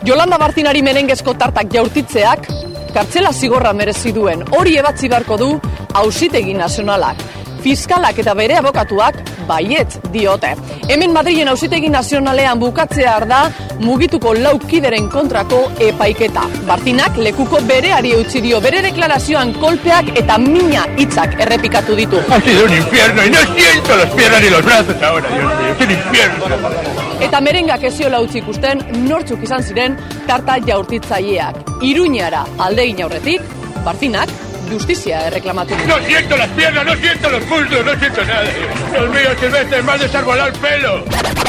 Yolanda Barcinari merengezko tartak jaurtitzeak kartzela zigorra merezi duen. Hori ebatzi beharko du Auzitegi Nazionalak. Fiskalak eta bere abokatuak baietz diote. Hemen Madrilen Auzitegi Nazionalean bukatzear da mugituko 4 kideren kontrako epaiketa. Barcinak lekuko bereari utzi dio, bere deklarazioan kolpeak eta mina hitzak errepikatu ditu. Ha sido un infierno y no siento las piernas ni los brazos ahora, Dios mío, es un infierno. Eta merengak eziola utzi ikusten nortzuk izan ziren tarta jaurtitzaileak. Iruñara alde egin aurretik, Barcinak justizia erreklamatu. No siento las piernas, no siento los muslos, no siento nada. Dios mío, Silvestre, más desarbolado el pelo.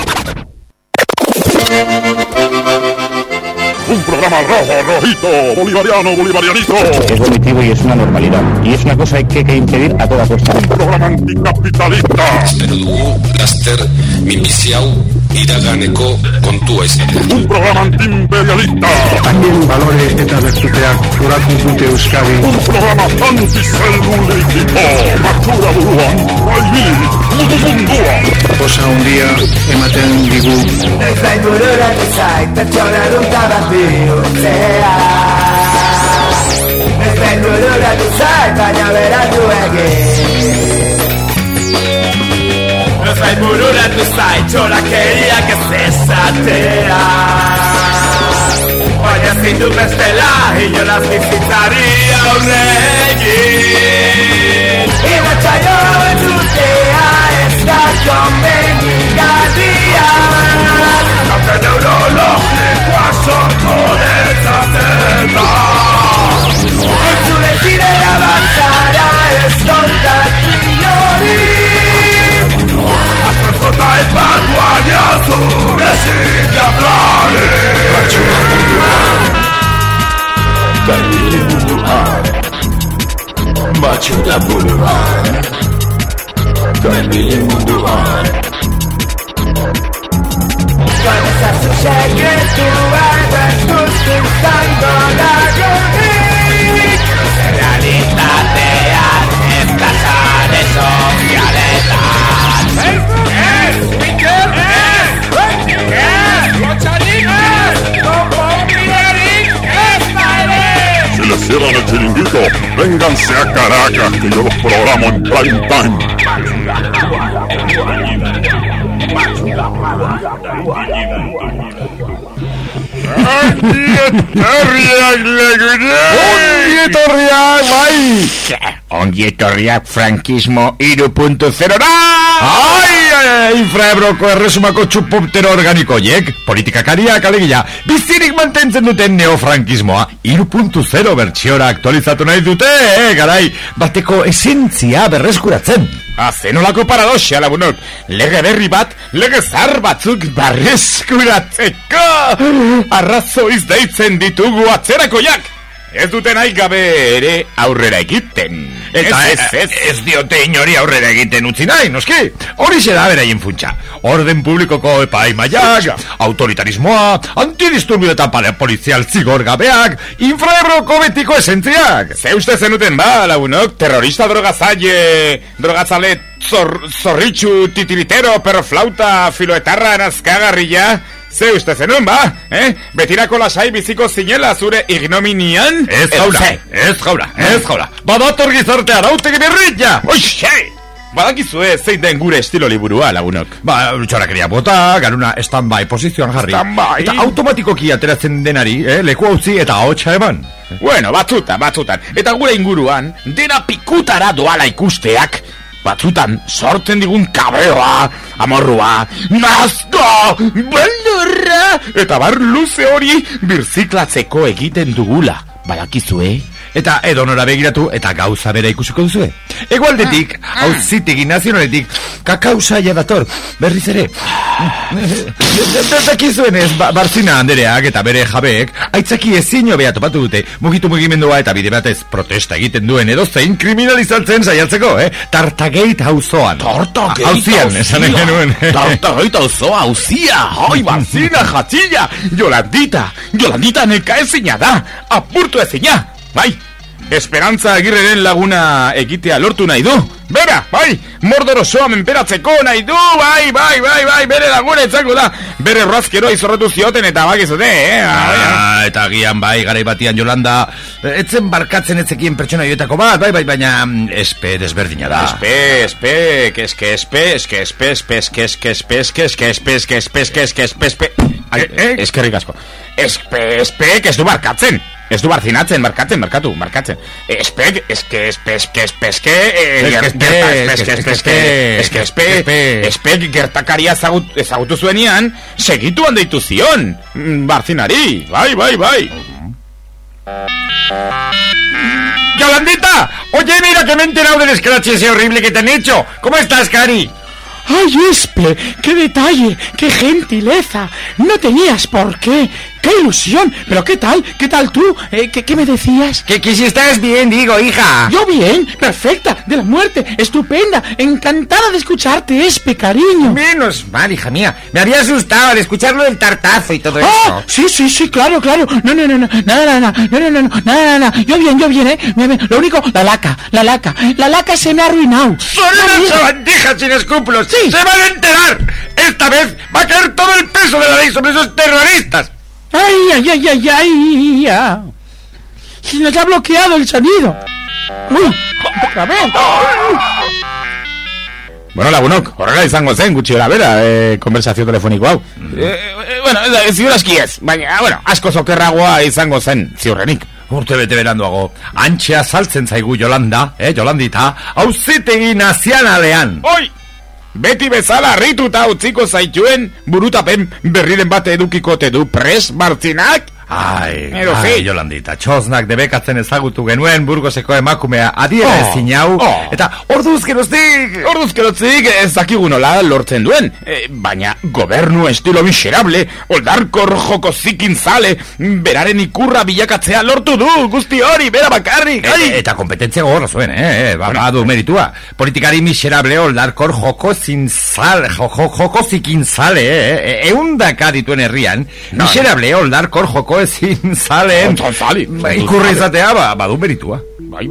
Un programa rojo, rojito, bolivariano, bolivarianito. Es vomitivo y es una normalidad. Y es una cosa que hay que impedir a toda costa. Un programa anticapitalista. Espero dugu, laster, minbizi hau iraganeko kontua izatea. Un programa antiimperialista. Haien balore eta bertuteak uratu dute Euskadi. Un programa antizelulitiko. Matxura buruan, baili, mundua. Osa handia ematen digu. Ez zain bururatu zait, pertsona duta bat bihurtzea. Ez zain bururatu zait, baina beratu egin. Ez zain bururatu zait, txorakeriak ez ezatea. Baina zindu bestela, inolaz bizitzari aurre egin. Iratxaio entzutea ez da konbenigarria. Kalte neurologikoa sortu dezaten da. Entzule zidea batzara ez kontatu inori. Azperkota ez bat guaina zure zidea plani. Batxura munduan, gaile munduan. Batxura munduan, gaile munduan. Cuando se secretua bertuzu zango lagunik. Realitatean ez da sare sozialetan. Ez! Mikel! Ez! Lotxarik! Konponbiderik ez baere! Si les cierran el chiringuito, vénganse a Caracas, que yo los programo en prime time. Ongietorriak frankismo 3.0 da! Infraebroko erresumako txupoptero organikoiek, politikakariak alegia, bizirik mantentzen duten neofrankismoa 3.0 bertsiora aktualizatu nahi dute, garai, bateko esentzia berreskuratzen. Zenolako paradoxia, lagunok, lege berri bat, lege zar batzuk berreskuratzeko arrazoiz deitzen ditugu atzerakoiak. Ez duten nahi gabe ere aurrera egiten. Eta ez diote inori aurrera egiten utzi nahi, noski. Horixe da beraien funtsa. Orden publikoko epaimaiak, autoritarismoa, antidisturbio eta polizial zigor gabeak, infraebroko betiko esentziak. Ze uste zenuten ba, lagunok, terrorista drogatzale zorritxu, titiritero, perroflauta, filoetarra, nazkagarria. Ze uste zenun, ba? Betirako lasai biziko zinela zure ignominian? Ez jaula. Badator gizartea rautegi berritja! Oixe! Badakizue zein den gure estilo liburua, lagunok. Txorakeria bota, garuna stand-by posizioan jarri. Eta automatikoki ateratzen denari, leku hauzi eta ahotsa eman. Bueno, batzutan. Eta gure inguruan, dena pikutara doala ikusteak, batzutan sortzen digun kabeoa, amorrua, nazko, beldurra, eta bar luze hori birziklatzeko egiten dugula, badakizue? Eta edonora begiratu eta gauza bera ikusiko duzue. Egualdetik, Auzitegi Nazionaletik, kakausaia dator, berriz ere. Dakizuenez, Barcina andereak eta bere jabeek, aitzaki ezin hobea topatu dute, mugitu mugimendua eta bide batez protesta egiten duen edozein kriminalizatzen saiatzeko, Tartagate auzoan. Auzian, esan genuen. Tartagate auzoa, auzia, oi, Barcina, jatilla, Yolandita neka ezina da, apurtu ezina. Bai, Esperantza Agirreren laguna egitea lortu nahi du. Bera, bai, Mordor osoa menperatzeko nahi du, bai, bere laguna etzako da. Bere rozkeroa izorretu zioten eta bakizute, Eta agian bai, garai batian Yolanda, etzen barkatzen etzekien pertsona joetako bat, bai, baina espe desberdina da. Eskerrik asko. Espek ez du barkatzen. Ez du barzinatzen, markatzen. Espek gertakaria ezagutu zuenian, segitu handeitu zion. Barzinari, bai. ¡Yolandita! Oye, mira que me he enterado del scratch ese horrible que te han hecho. ¿Cómo estás, Cari? ¡Ay, Espe! ¡Qué detalle! ¡Qué gentileza! No tenías por qué. ¡Qué ilusión! ¿Pero qué tal? ¿Qué tal tú? ¿Qué me decías? Que si estás bien, digo, hija. Yo bien, perfecta, de la muerte, estupenda, encantada de escucharte, Espe, cariño. Menos mal, hija mía. Me había asustado al escucharlo del tartazo y todo eso. Sí, claro. No, nada. Yo bien, Bien. Lo único, la laca se me ha arruinado. ¡Son unas sabandijas sin escrúpulos! Sí. ¡Se van a enterar! Esta vez va a caer todo el peso de la ley sobre esos terroristas. ¡Ay! Se nos ha bloqueado el sonido. ¡Uy! ¡Otra vez! Bueno, lagunok, horrela izango zen, gutxi gara bera, konversazio telefoniko hau. Ziur aski ez, baina, asko zokerragoa izango zen, ziurrenik. Urte bete beranduago, antxea saltzen zaigu Yolanda, Yolandita, auzitegi nazionalean. Oi! Beti bezala harrituta utziko zaituen burutapen berriren bat edukikote du pres Martzinak? Ai, Yolandita, txosnak debekatzen ezagutu genuen Burgoseko emakumea adiera ezin hau, eta orduzkerotzik ez dakigu nola lortzen duen, baina gobernu estilo miserable, oldarkor joko zikin zale, beraren ikurra bilakatzea lortu du, guzti hori, bera bakarrik. Eta kompetentzia gogorra zuen, badu meritua. Politikari miserable, oldarkor joko zikin zale, eundaka dituen herrian, miserable, oldarkor joko ezin zaleen ikurra izatea, badu meritua. Bai.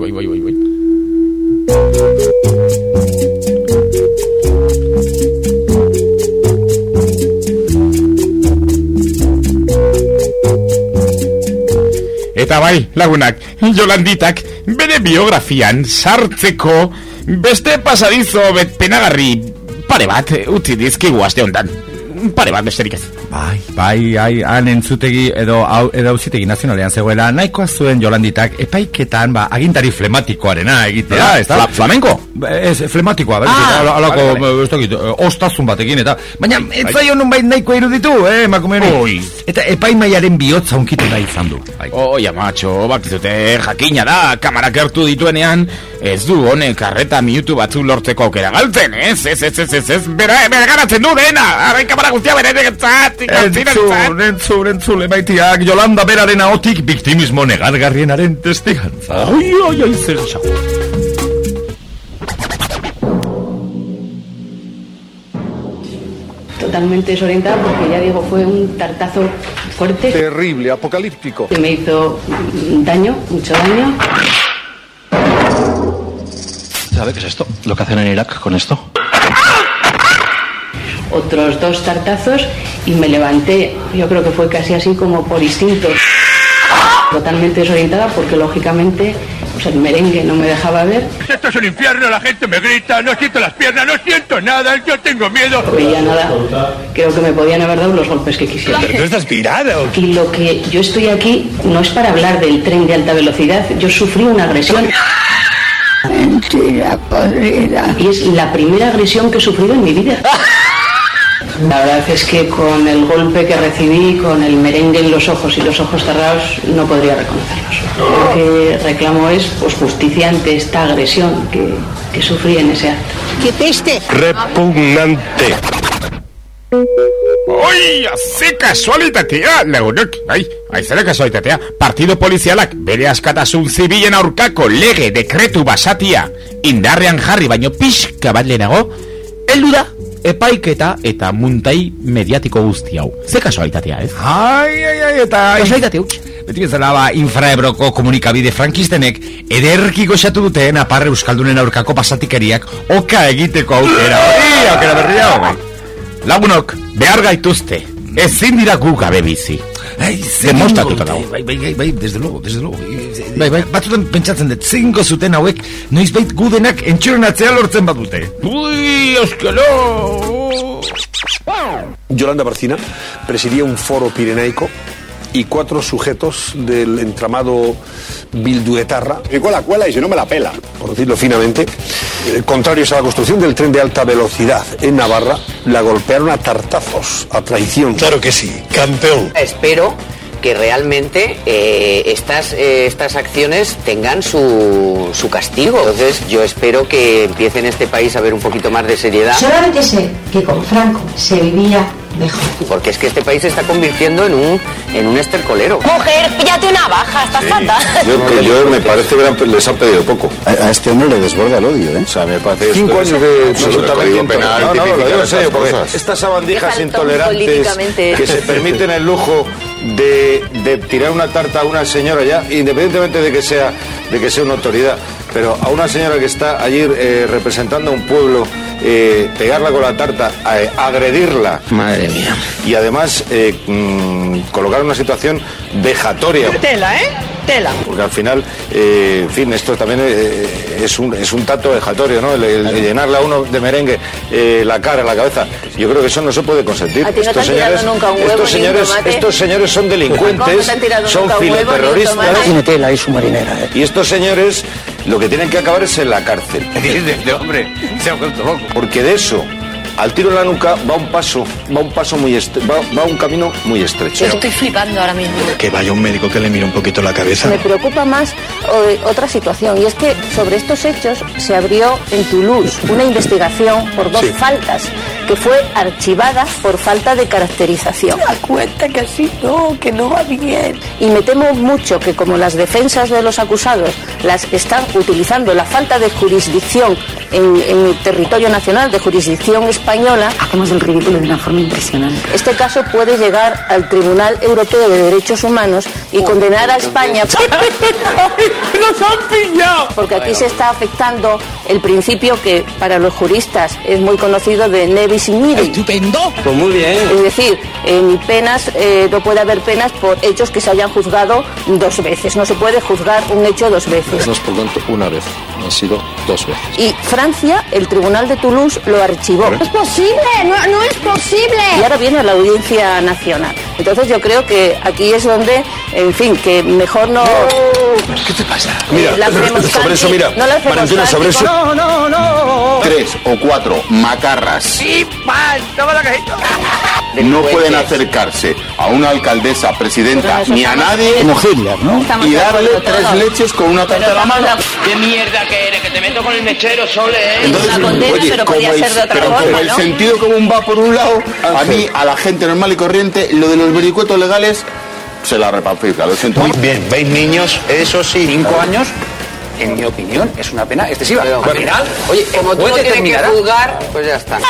Eta bai, lagunak, Yolanditak bere biografian sartzeko beste pasadizo penagarri pare bat utzi dizkigu aste hontan. Pare bat besterik ez. Bai, han entzutegi edo auzitegi nazionalean zegoela nahikoa zuen Yolanditak epaiketan agintari flematikoarena egitea, ez da? Flamenko? Ez, flematikoa, alako ostazun batekin, eta baina ez zaio nunbait nahikoa iruditu, emakume hori. Eta epaimaiaren bihotza unkitu nahi izan du. Oia, macho, bakizute jakina da, kamarak gertu dituenean, ez du honek arreta minutu batzu lortzeko aukera galtzen, ez, bera garatzen du dena, arrain kamara guztia bere egetzat. Entzule maitiak Yolanda beraren ahotik biktimismo negargarrienaren testigantza. Ai, zer esan. Totalmente desorientada porque ya digo, fue un tartazo fuerte. Terrible, apocalíptico. Que me hizo mucho daño. ¿Sabe qué es esto? Lo que hacen en Irak con esto. Otros 2 tartazos y me levanté, yo creo que fue casi así como por instinto, totalmente desorientada porque lógicamente el merengue no me dejaba ver. Esto es un infierno, la gente me grita, no siento las piernas, no siento nada, yo tengo miedo. No veía nada, creo que me podían haber dado los golpes que quisiera. Pero tú estás pirada. Y lo que yo estoy aquí no es para hablar del tren de alta velocidad, yo sufrí una agresión. Mentira podrida. Y es la primera agresión que he sufrido en mi vida. La verdad es que con el golpe que recibí, con el merengue en los ojos y los ojos cerrados, no podría reconocerlos. Lo que reclamo es justicia ante esta agresión que sufrí en ese acto. ¡Qué peste! Repugnante. Oi, ze kasualitatea, lagunok. Zera kasualitatea. Partido polizialak bere askatasun zibilen aurkako lege dekretu basatia indarrean jarri baino pixka bat lehenago, heldu da epaiketa eta muntai mediatiko guzti hau. Ze kasualitatea, ez? Ai, eta... Kasualitatea huts. Beti bezala infraebroko komunikabide frankistenek ederki goxatu duten aparre euskaldunen aurkako pasatikeriak oka egiteko aukera. Aukera berria hau. Lagunok, behar gaituzte. Ezin dira gu gabe bizi. Demostratuta dago. Bai, desde luego. Bai, batzutan pentsatzen dut, zingo zuten hauek, noizbait gu denak entxorenatzea lortzen badute. Uy, Euskalo. Yolanda Barcina presidía un foro pirenaico y 4 sujetos del entramado bilduetarra. Rico la cuela y si no me la pela. Por decirlo finamente, contrarios a la construcción del tren de alta velocidad en Navarra, la golpearon a tartazos, a traición. Claro que sí, campeón. Espero que realmente estas acciones tengan su castigo. Entonces yo espero que empiece en este país a haber un poquito más de seriedad. Solamente sé que con Franco se vivía mejor. Porque es que este país se está convirtiendo en un estercolero. Mujer, píllate una baja, estás fatal. Yo me parece que les han pedido poco. A este hombre le desborda el odio, ¿eh? O sea, me parece 5 años de absolutamente penal. No, lo digo en serio, porque estas sabandijas intolerantes que se permiten el lujo de tirar una tarta a una señora ya, independientemente de que sea una autoridad, pero a una señora que está allí representando a un pueblo, pegarla con la tarta, agredirla, madre mía, y además colocar una situación vejatoria. Tela, tela. Porque al final, en fin, esto también es un tanto vejatorio, ¿no? El llenarle a uno de merengue la cara, la cabeza. Yo creo que eso no se puede consentir. ¿A ti no te han tirado nunca un huevo ni un tomate? Estos señores son delincuentes, son filoterroristas. Tiene tela y su marinera. Y estos señores lo que tienen que acabar es en la cárcel. Hombre, se ha vuelto loco. Porque de eso al tiro en la nuca va un camino muy estrecho. Yo estoy flipando ahora mismo. Que vaya un médico que le mire un poquito la cabeza. Me preocupa más otra situación, y es que sobre estos hechos se abrió en Toulouse una investigación por 2 faltas que fue archivada por falta de caracterización. Me da cuenta que así que no va bien. Y me temo mucho que como las defensas de los acusados las están utilizando la falta de jurisdicción en el territorio nacional, de jurisdicción española, hacemos el ridículo de una forma impresionante. Este caso puede llegar al Tribunal Europeo de Derechos Humanos y condenar a España. ¡Nos han pillado! Porque aquí se está afectando el principio que para los juristas es muy conocido de ne bis in idem. ¡Estupendo! Pues muy bien. Es decir, ni penas, no puede haber penas por hechos que se hayan juzgado 2 veces. No se puede juzgar un hecho 2 veces. No es por tanto una vez, han sido 2 veces. Y Francia, el Tribunal de Toulouse lo archivó. ¡No es posible! ¡No es posible! Y ahora viene la Audiencia Nacional. Entonces yo creo que aquí es donde, en fin, que mejor no... ¿Qué te pasa? Mira, sobre eso, mira, no Valentina, sobre eso... No. 3 o 4 macarras. ¡Sí, pan! ¡Toma la cajita! No pueden acercarse a una alcaldesa, presidenta, ni a nadie, como Hitler, ¿no? Y darle 3 leches con una tarta a la mano. ¿Qué mierda que eres? Que te meto con el mechero, Sole, Entonces, una condena, oye, pero podía ser de otra forma, como el ¿no? sentido común va por un lado, a mí, a la gente normal y corriente, lo de los vericuetos legales se la repatrica, lo siento. Muy bien, veis niños, eso sí. 5 años, en mi opinión, es una pena excesiva. Oye, como tú no tienes que juzgar, pues ya está.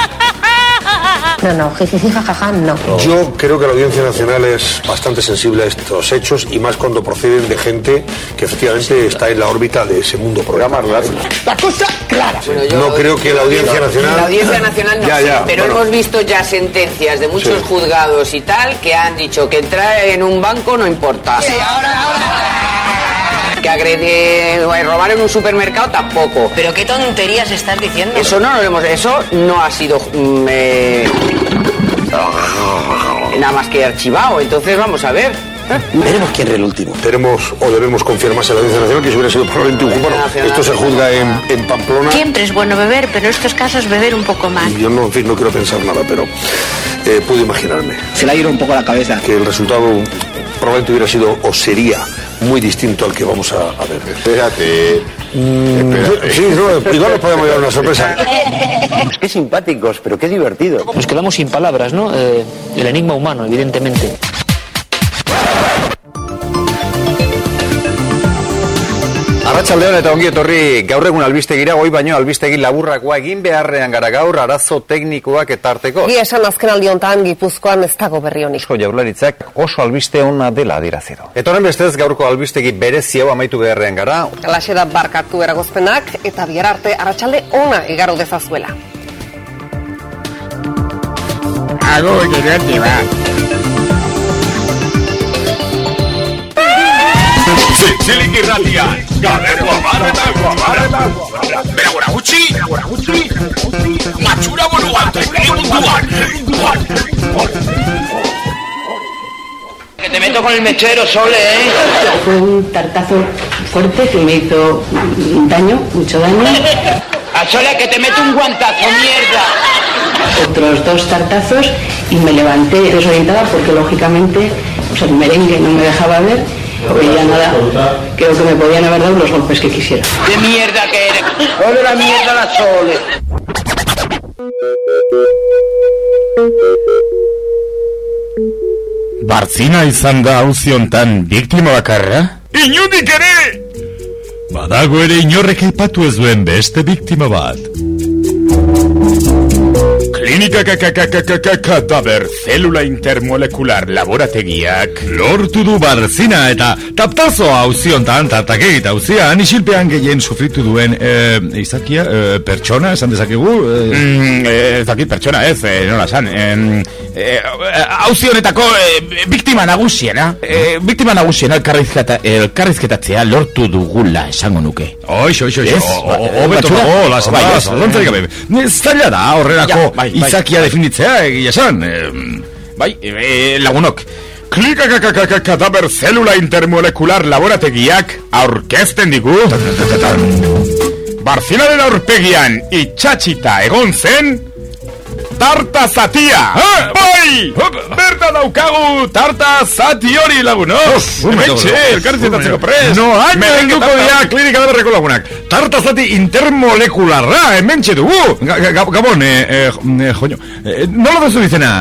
No, jiji, jajaja, no. Yo creo que la Audiencia Nacional es bastante sensible a estos hechos, y más cuando proceden de gente que efectivamente está en la órbita de ese mundo programa. La cosa clara. Bueno, yo no creo que la Audiencia Nacional... La Audiencia Nacional no sé, pero hemos visto ya sentencias de muchos juzgados y tal que han dicho que entrar en un banco no importa. Sí, ahora. Que agredir o robar en un supermercado tampoco. Pero qué tonterías estás diciendo. Eso no ha sido nada más que archivado. Entonces vamos a ver. Veremos quién era el último. Debemos confiar más en la Audiencia Nacional, que si hubiera sido probablemente un bueno, esto se juzga en Pamplona. Siempre es bueno beber, pero en estos casos beber un poco más. Yo no quiero pensar nada, pero puedo imaginarme. Se le ha ido un poco la cabeza. Que el resultado probablemente hubiera sido o sería muy distinto al que vamos a ver. Espérate. Sí, igual nos podemos llevar una sorpresa. Qué simpáticos, pero qué divertido. Nos quedamos sin palabras, ¿no? El enigma humano, evidentemente. Arratsaldeon eta ongi etorri gaur egun albistegira, goi baino albistegi laburrakoa egin beharrean gara gaur arazo teknikoak eta arteko. Egia esan azken aldi hontan Gipuzkoan ez dago berri onik. Eusko Jaurlaritzak oso albiste ona dela adierazi du. Eta horren bestez gaurko albistegi berezi hau amaitu beharrean gara. Halaxe da barkatu eragozpenak eta bihar arte arratsalde ona igaro dezazuela. Ago gerate bat. Zilik irratia, gabeko amarretan, bera gora gutxi, matxura bolu alto, munduan. Que te meto con el mechero, Sole, Fue un tartazo fuerte que me hizo daño, mucho daño. A Sole, que te meto un guantazo, mierda. Otros 2 tartazos y me levanté desorientada porque lógicamente el merengue no me dejaba ver. No veía nada, creo que me podían haber dado los golpes que quisiera. ¡Qué mierda que eres! ¡Ole la mierda la Sole! Bartzina izan da auziontan biktima bakarra? Inundik ere! Badago ere inorrek aipatu ez duen beste biktima bat. Klinika kadaber zelula intermolekular laborategiak lortu du Barzina eta taptazo auziontan, tartakegit auzian, isilpean gehien sufritu duen izakia, pertsona, esan dezakegu? Ezakit pertsona ez, nola esan. Auzionetako biktima nagusiena. Biktima nagusiena elkarrizketatzea lortu dugula esango nuke. Oixo, hobeto dago, las lontzarik gabe. Zaila da, horrelako izakia definitzea, egia esan. Bai, lagunok. Klika kadaber zelula intermolekular laborategiak aurkezten digu. Barzinaren aurpegian itxatxita egon zen tarta zatia. Bai! Berta daukagu tarta zati hori lagunok. Hementxe, elkarrizketatzeko prest. No, hain helduko dira klinika daberreko lagunak. Tarta zati intermolekularra, hementxe dugu. Gabon, joño. Nola duzu izena?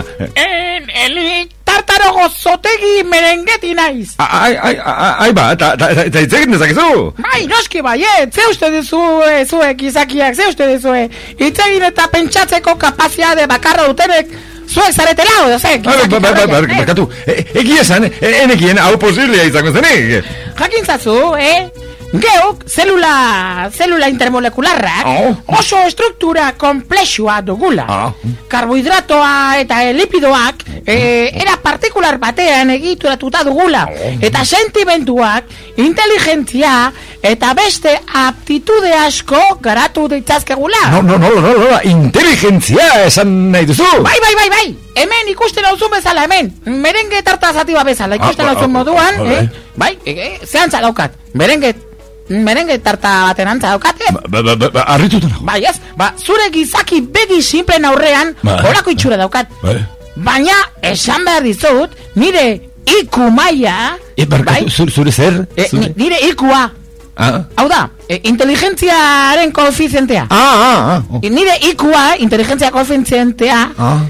Tartaro gozotegi merengeti naiz. Ai ba, eta itzegin dezakezu? Bai, noski baiet, ze uste zuek izakiak, ze uste duzue. Itzegin eta pentsatzeko kapazitate bakarra dutenek zuek zaretela, edo ze? Barkatu, egia esan, enekien hau posiblea izango zenik. Jakintzazu, geuk, zelula intermolekularrak oso estruktura komplexua dugula. Karbohidratoa eta lipidoak era partikular batean egituratuta dugula. Eta sentimenduak, inteligentzia eta beste aptitude asko garatu ditzazkegula. No, inteligentzia esan nahi duzu. Bai. Hemen ikusten hauzun bezala, hemen. Merengue tarta zatiba bezala, ikusten hauzun moduan. Bai, zehantza daukat. Merengue tarta baten antza daukate? Arrituta nago. Bai ez, zure gizaki begi simplen aurrean horako itxura daukat. Baina, esan behar dizut, nire iku maila... Zure zer? Nire ikua. Hau da, inteligentziaren koefizientea. Nire ikua, inteligentzia koefizientea...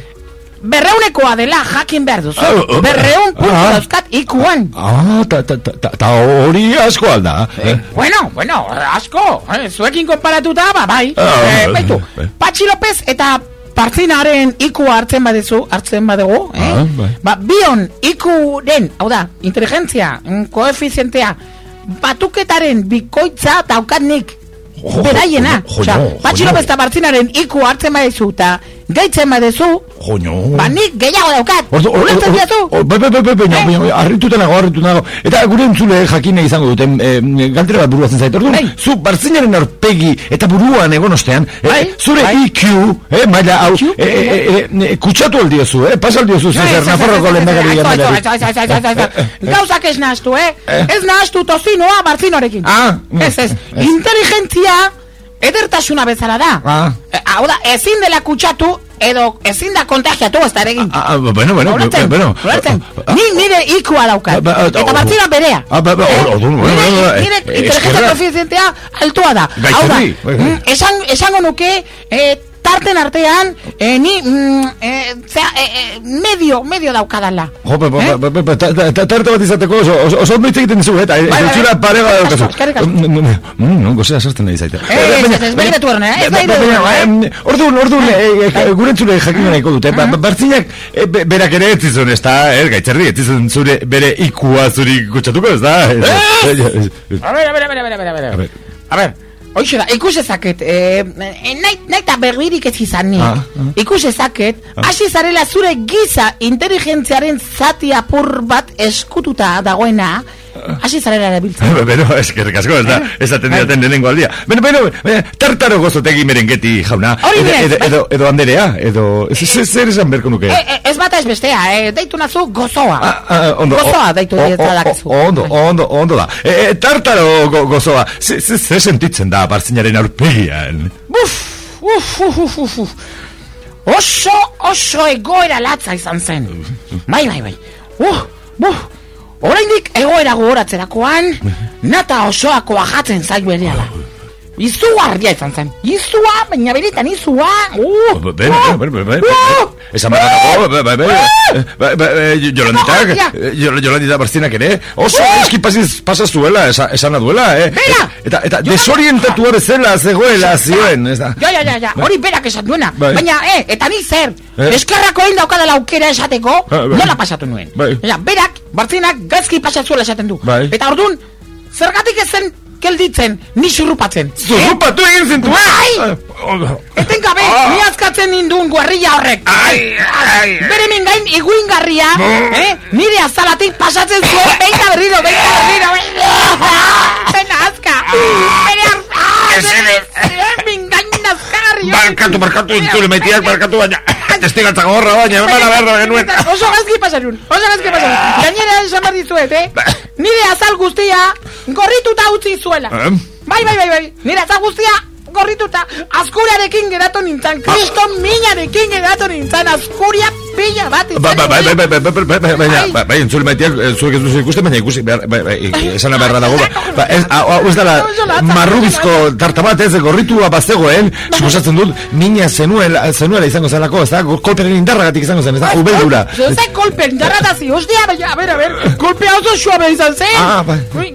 200koa dela jakin behar duzu. 200 puntu dauzkat ikuan. Ta hori asko alda. Bueno, asko. Zuekin konparatuta, bai. Baitu, Patxi López eta Partzinaren ikua hartzen badugu. Bion ikuren, hau da, inteligentzia, koefizientea, batuketaren bikoitza daukat nik. Beraiena. Patxi López eta Partzinaren ikua hartzen baduzu eta gaitzen baduzu, nik gehiago daukat. Ulertzen diatu? Arrituta nago. Eta gure entzule jakine izango duten galdera bat buruatzen zait. Zu Partzinaren aurpegi eta buruan egon ostean, zure IQ, maila hau, kutsatu aldiozu, pasal diozu zer Nafarroko lehendakari jandelari. Gauzak ez nahaztu, ez nahaztu tozinoa Bartzinorekin. Ez, inteligentzia edertasuna bezala da. Hau da, ezin dela kutsatu edo ezin da kontagiatu ez da egin. Bueno. Nire ikua daukat. Eta Bartzina berea. Nire inteligentzia koefizientea altua da. Hau da, esango nuke tarten artean, ni medio daukadala. Tarte bat izateko oso ondo hitz egiten dizu, eta zura parega daukazu. Gozea sartzen nahi zaite. Ez begiratu horren, ez da iru. Orduan, gure entzule jakin nahiko dute. Bartzinak berak ere ez izun, ez da, gaitzerdi, ez izun zure bere ikua zuri kutsatuko, ez da? A ver, hoxe da, ikus ezaket, nahi eta berririk ez izan ni. Ikus ezaket, hasi zarela zure giza inteligentziaren zati apur bat eskututa dagoena, hasi zarela erabiltzen. Beno, eskerrik asko, ez da, ez atendiaten lehenengo aldia. Beno, tartaro gozotegi merengeti, jauna. Edo anderea, edo, zer esan berko nuke? Ez bata ez bestea, deitu nazu gozoa. Gozoa deitu dietzadakezu. Ondo da. Tartaro gozoa, zer sentitzen da barzinaren aurpegian? Oso egoera latza izan zen. Bai. Oraindik egoera gogoratzerakoan, nata osoako ajatzen zaiu berehala. Izugarria izan zen. Izua, baina beretan izua. Esan barratago, Jolandita Barzinak ere, oso eski pasa zuela, esana duela, eta desorientatua bezala zegoela zioen. Ja, hori berak esan duena. Baina, eta ni zer, eskerrako egin daukadala aukera esateko, nola pasatu nuen. Berak, Barzinak gaizki pasazuela esaten du. Eta orduan, zergatik ezen gelditzen, ni zurrupatzen. Zurrupatu egin zintu? Eten gabe, ni azkatzen nindun guarrilla horrek. Bere mingain iguingarria, nire azalatik pasatzen zuen, beita berriro. Zena azka. Bere mingain azkarri. Barkatu, entzule maitiak, baina testigatzak gorra, baina, berra genuen. Oso gazki pasanun. Gainera esan behar dizuet, nire azal guztia gorrituta utzi zuela. Bai. Nire azal guztia gorrituta azkuriarekin geratu nintzen. Kriston minarekin geratu nintzen. Azkuria pila bat izan. Bai, entzule maitiak, zuek ez duzu ikusten, baina ikusi, esana beharra dago. Ez dala, marrubizko tarta bat ez, gorritua baztegoen, suposatzen dut, mina zenuela izango zelako, ez da, kolperen indarragatik izango zen, ez da, ubeldura. Ez da, kolperen indarragatik, hostia, baina, a ver, kolpea oso suabe izan zen.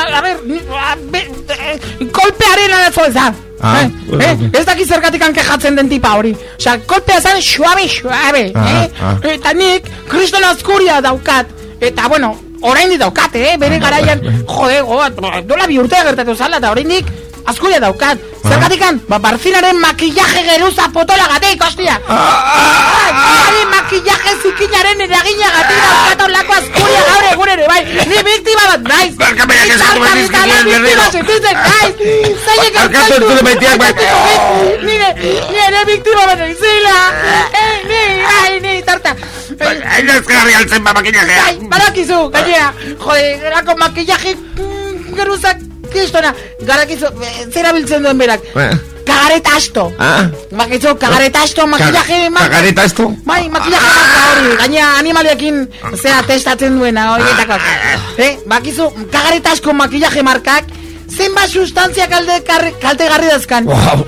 Kolpearen arazo ez da. Ez daki zergatik ankejatzen den tipa hori. Osa, kolpea zen suabe. Eta nik kriston azkuria daukat. Eta, bueno, oraindik daukat, bere garaian, dola bi urtea gertatu zala, eta oraindik azkuria daukat. Zergatikan, Barzinaren makillaje geruza potolagatik, hostia. Makillaje zikinaren eraginagatik daukat olako azkuria gaur egun ere, bai. Ni biktima bat naiz. Nire biktima bat naizela. Ni tarta. Aina ezkarri altzen makillajea. Badakizu, gainera. Erako makillaje geruzak kristona. Garakizu, zera biltzen duen berak. Kagaretasto. Bakizu, kagaretasto, makillaje. Kagaretasto? Bai, makillaje marka hori. Gainera animalekin zera testatzen duena horietako. Bakizu, kagaretasko makillaje markak zenbat sustantzia kaltegarri dazkan.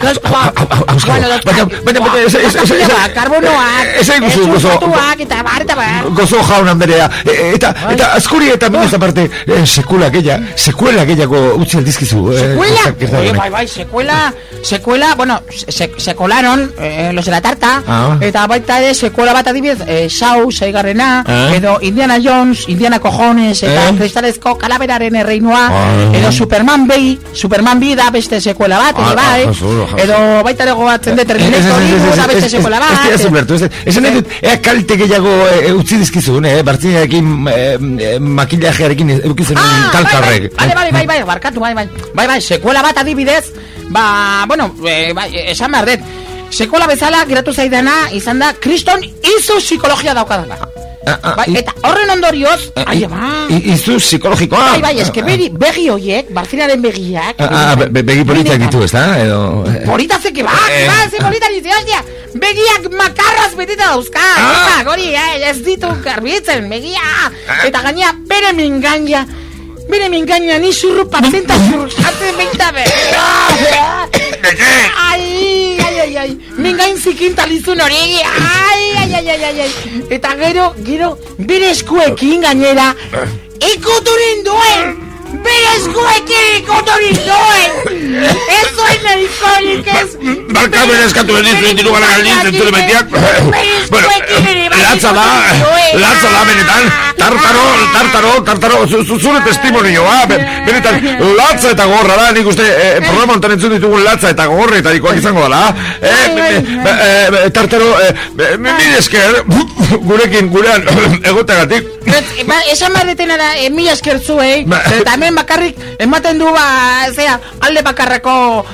Karbonoak, sulfatuak, eta bar. Gozo jaun anderea. Eta azkuri eta minez aparte, sekuela gehiago utzi aldizkizu. Sekuela? Bai, sekuela, bueno, sekolaron los de la tarta, eta baita ere sekuela bat adibidez, Shaw, 6garrena, edo Indiana Jones, Indiana Cojones, eta kristalezko kalaberaren erreinua, edo Superman bi da beste sekuela bat, edo baita ere gobatzen de Terminator da beste sekuela bat. Ez ulertu, ez nahi dut, kalte gehiago utzi dizkizun, Bartzinarekin makillajearekin eukizen talkarrek. Bai, barkatu, bai, sekuela bat adibidez, bueno, esan behar dut, sekuela bezala geratu zaidana izan da kriston izu psikologia daukadala. Eta horren ondorioz, izu psikologikoa. Bai, eske begi horiek, Barzinaren begiak. Begi politak ditu, ez da? Politazeke, polita ditu, hostia. Begiak makarraz betita dauzka. Hori, ez ditu garbitzen, begia. Eta gaina, bere mingaina ni zurrupatzen eta zurrupatzen baita be. Ai, ai, mingain zikintalizun hori, ai, eta gero, bere eskuekin gainera, ikuturin duen! Bere eskuekin ikuturin duen! Ez zuen medikolik ez! Barkamen eskatu bendizu diru gara galdin zentzule betiak. Bueno, latza da benetan. Tartaro, zure testimonioa. Benetan, latza eta gorra da. Nik uste, programa honetan entzun ditugun latza eta gorra eta dikoak izango dala. Tartaro, mil esker, gurean egoteagatik. Esan barretena da, mil esker zuei. Eta hemen bakarrik ematen du, alde bakarrako,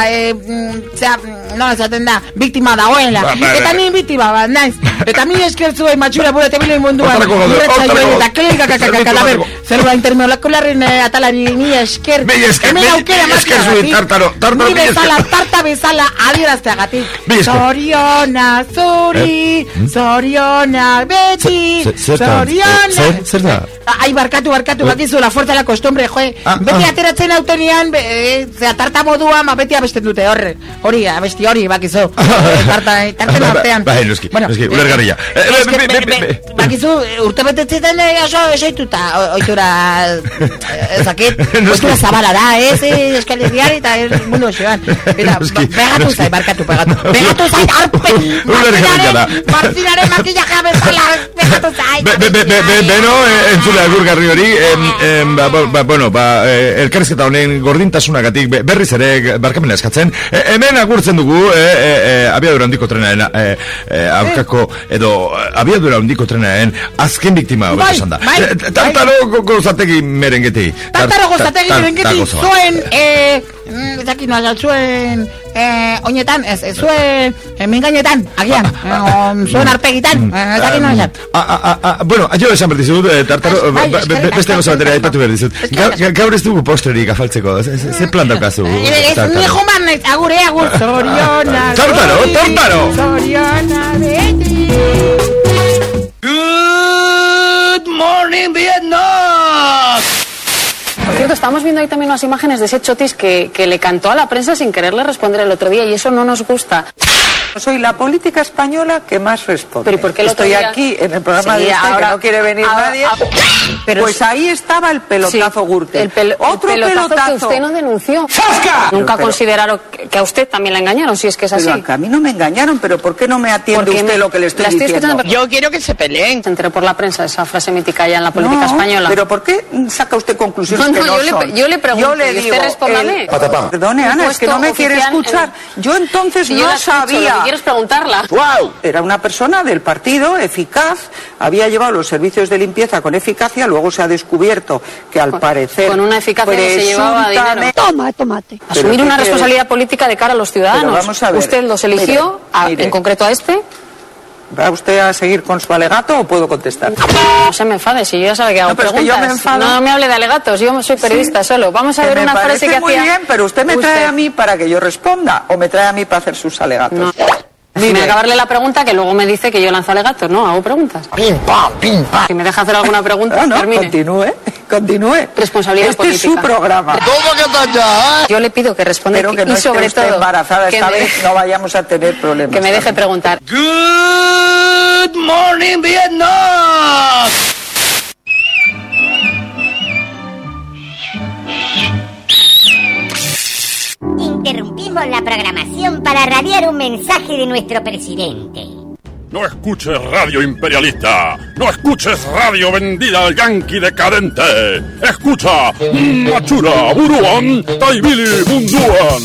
no, esaten da, biktima dagoela. Eta ni biktima bat, naiz. Eta mil esker zuei matxura bure tebilen munduan. Eta kadaber, zelula intermolekularren atalari mil esker. Hemen aukera matxura. Ni bezala, tarta bezala, adierazteagatik. Zoriona, zuri, zoriona, beti, zoriona. Zer da? Ai, barkatu, bakizu, la fuerza de la costumbre, joe. Beti ateratzen autenean, tarta moduan, beti abesten dute, hori, abesti hori, bakizu. Tarten artean. Noski, ulergarria. Bakizu, urte betetzetan esaituta, oitura, ezakit, oitura zabala da, eskaleriari eta mundu osoan. Pegatu zai, barkatu. Pegatu zai, arpe, Martinaren makillajea bezala, pegatu zai. Beno, entzule agurgarri hori, elkarrizketa honen gordintasunagatik berriz ere barkamena eskatzen. Hemen agurtzen dugu, abiadura handiko trenaren aurkako, edo abiadura handiko trenaren azken biktima hori esan da. Tartaro gozategi merengeti. Zuen, ezakit noa, zuen, oinetan, zuen, mingainetan, agian, zuen arpegitan, ezakit noa. Bueno, jo esan berdizut, Tartaro, beste goza batera aipatu berdizut. Gaur ez dugu postrerik afaltzeko, ze plan daukazu? Ni joman, agur, zoriona. Tartaro! Zoriona, beti. Good morning, Vietnam! Por cierto, estamos viendo ahí también unas imágenes de ese chotis que le cantó a la prensa sin quererle responder el otro día y eso no nos gusta. Soy la política española que más responde. ¿Pero y por qué estoy aquí en el programa de usted, que no quiere venir nadie? Pero pues ahí estaba el pelotazo Gürtel. Otro pelotazo que usted no denunció. ¡Fasca! Nunca consideraron que a usted también la engañaron, si es que es así. Pero a mí no me engañaron, pero ¿por qué no me atiende usted lo que le estoy diciendo? Yo quiero que se peleen. Se enteró por la prensa esa frase mítica ya en la política española. ¿Pero por qué saca usted conclusiones que no son? Yo le pregunto, y usted respóndame. Perdone, Ana, es que no me quiere escuchar. Yo entonces no sabía. ¿Quieres preguntarla? ¡Wow! Era una persona del partido eficaz, había llevado los servicios de limpieza con eficacia, luego se ha descubierto que al parecer... Con una eficacia que se llevaba dinero. Toma, tomate. Asumir una responsabilidad política de cara a los ciudadanos. Vamos a ver. ¿Usted los eligió, en concreto a este? ¿Va usted a seguir con su alegato o puedo contestar? No se me enfade, si yo ya sabe que hago preguntas. Es que yo me enfado. No me hable de alegatos, yo soy periodista solo. Vamos a ver una frase que hacía... muy bien, pero usted me trae a mí para que yo responda o me trae a mí para hacer sus alegatos. No. Déjeme acabarle la pregunta, que luego me dice que yo lanzo alegatos, ¿no? Hago preguntas. Pim, pam. Si me deja hacer alguna pregunta, termine. Continúe. Responsabilidad política. Este es su programa. ¿Cómo que está ya? Yo le pido que responda Espero que no y sobre esté usted todo embarazada esta vez, no vayamos a tener problemas. Que me deje preguntar. Good morning, Vietnam! Interrumpimos la programación para radiar un mensaje de nuestro presidente. No escuches radio imperialista. No escuches radio vendida al yanqui decadente. Escucha Machura, Buruan, Taibili, Munduan.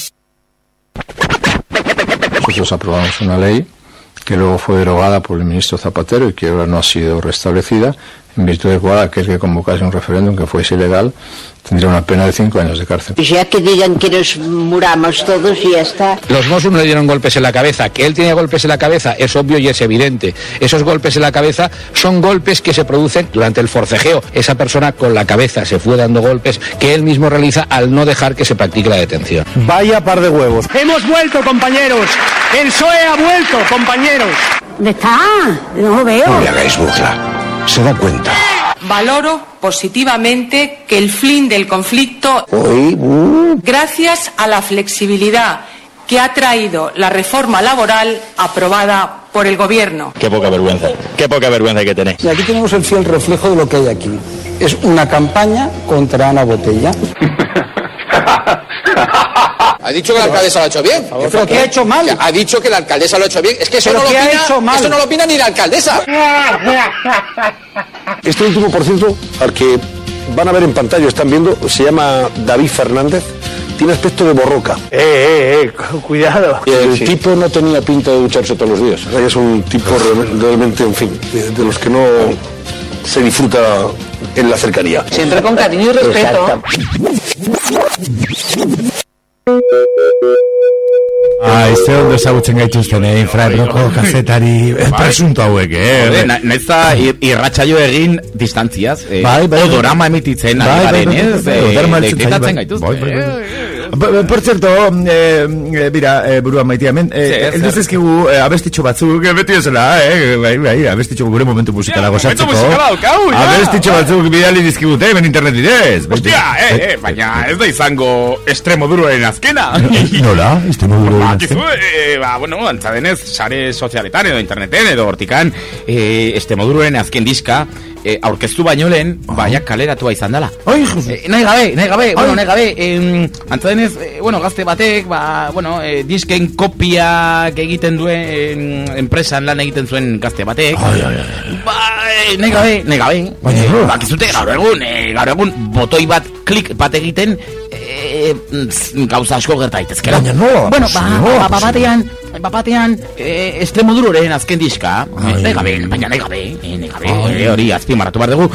Nosotros aprobamos una ley que luego fue derogada por el ministro Zapatero y que ahora no ha sido restablecida, en virtud de cual aquel que convocase un referéndum que fuese ilegal tendría una pena de 5 años de cárcel. Ya que digan que nos muramos todos y ya está. Los Mossos no le dieron golpes en la cabeza. Que él tiene golpes en la cabeza es obvio y es evidente. Esos golpes en la cabeza son golpes que se producen durante el forcejeo. Esa persona con la cabeza se fue dando golpes que él mismo realiza al no dejar que se practique la detención. Vaya par de huevos. Hemos vuelto, compañeros. El PSOE ha vuelto, compañeros. ¿Dónde está? No lo veo. No le hagáis burla. Se da cuenta. Valoro positivamente que el fin del conflicto, gracias a la flexibilidad que ha traído la reforma laboral aprobada por el Gobierno. Qué poca vergüenza hay que tener. Y aquí tenemos el fiel reflejo de lo que hay aquí. Es una campaña contra Ana Botella. Ha dicho que la alcaldesa lo ha hecho bien. ¿Pero qué ha hecho mal? Ha dicho que la alcaldesa lo ha hecho bien. Es que eso no lo opina ni la alcaldesa. Este último, por cierto, al que van a ver en pantalla, están viendo, se llama David Fernández. Tiene aspecto de borroca. Cuidado. El tipo no tenía pinta de ducharse todos los días. Es un tipo realmente, en fin, de los que no se disfruta en la cercanía. Siempre con cariño y respeto. Ze ondo ezagutzen gaituzten, infraebroko kazetari presunto hauek, Neza irratsaio egin distantziaz, odorama emititzen ari garen, deitatzen gaituzten. Por cierto, mira, buruan maitia, ez dezkigu abestitxo batzuk, beti ezela, abestitxo gure momentu musikala gozatzeko. Abestitxo batzuk bidali dizkigute, ben internet bidez. Hostia, baina ez da izango Extremoduroren azkena. Nola, Extremoduroren azkena? Bueno, antzadenez, sare sozialetan edo interneten edo hortikan, Extremoduroren azken diska, aurkeztu baino lehen, baina kaleratua izan dela. Nahi gabe, antzadenez, gazte batek, disken kopiak egiten duen, enpresan lan egiten zuen gazte batek, nahi gabe, bakizute, gaur egun, botoi bat, klik bat egiten, gauza asko gerta daitezkela. Batean, Extremoduroren azken diska, nahi gabe, hori azpimarratu behar dugu,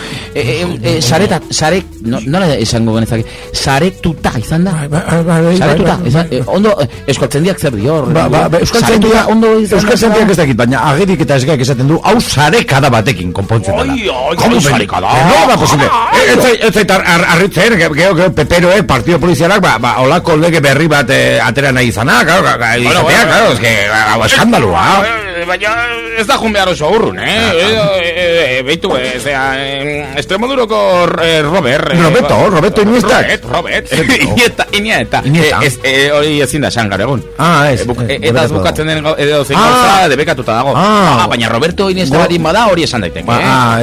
nola esango genezak, saretuta izan da? Saretuta, ondo, euskaltzendiak zer dio? Euskaltzendiak ez dakit, baina agerik eta esgaik esaten du, hau sarekada batekin konpontzen dela. Komu sarekada? No da posible. Ez zait arritzen, geho, peperoek, partido polizialak, olako lege berri bat atera nahi izanak, claro, es que, eskandalua. Baina ez da jun behar oso urrun, beitu, Extremoduroko Roberto Iniesta. Hori ezin da esan gaur egun. Eta bukatzen den edo zein gauza debekatuta dago. Baina Roberto Iniesta barin bada hori esan daiteke.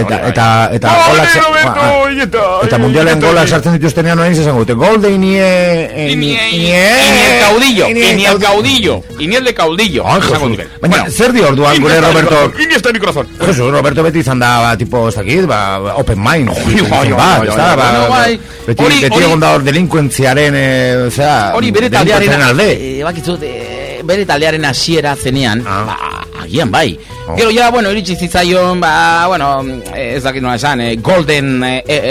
Eta mundialen golak sartzen dituztenean noen izan gute. Gol de Iniel de Caudillo. Baina zer di orduan gure Roberto? Iniesta mi corazón. Roberto beti izan da, tipo, ez dakit, open mind. Beti egon da hor delinkuentziaren, hori bere taldearen hasiera zenean, agian bai. Gero ja, iritsi zitzaion, ez dakit nola esan, Golden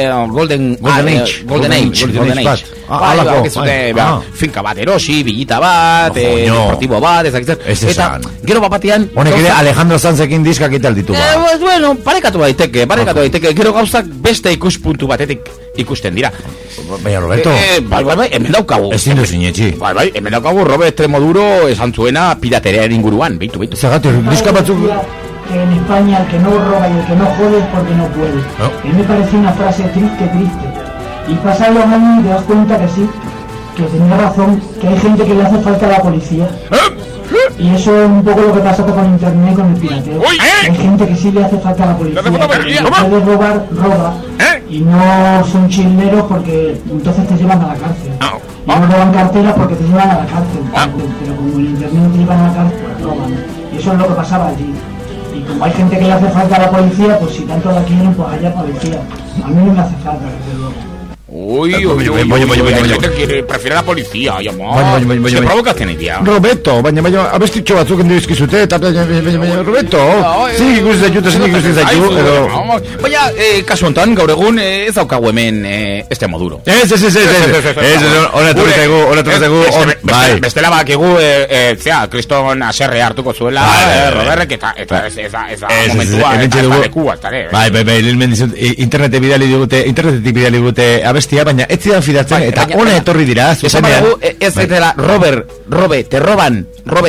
Age. Finka bat erosi, billita bat, deportibo bat, ez dakit zer. Eta, gero bapatean... Honek ere Alejandro Sanzekin diskak ital ditu ba. Parekatu daiteke. Gero gauzak beste ikuspuntu batetik ikusten dira. Baina, Roberto... Hemen daukagu. Ez zindu zinetxi. Hemen daukagu Robert Extremoduro esan zuena piraterearen inguruan. Beitu. Zagatik, diska batzuk... Que en España el que no roba y el que no jode es porque no puede. A mí me parece una frase triste. Y pasan los años y te das cuenta que sí, que tenía razón, que hay gente que le hace falta a la policía. Y eso es un poco lo que pasa con internet, con el pirateo. Hay gente que sí le hace falta a la policía. Puedes robar, roba. Y no son chileros porque entonces te llevan a la cárcel. Y no roban carteras porque te llevan a la cárcel. Pero como el internet te llevan a la cárcel, roban. Y eso es lo que pasaba allí. Y como hay gente que le hace falta a la policía, pues si tanto la quieren, pues haya policía. A mí no me hace falta, desde luego. Prefiere la policía, se provocatzen idea. Roberto, baina abestitxo batzuk endizkizute, eta Roberto, zik ikusten zaitu, edo... Baina, kasu hontan, gaur egun, ez daukagu hemen Extremoduro. Ez, honetu zaigu, bestela bakigu, kriston aserre hartuko zuela, Roberrek, eta ez momentua, eta lekua, bai, internetetik bidali digute, abestia, baina ez zidan fidatzen, eta ona etorri dira, zuzenean. Ez dela, Robe, te roban.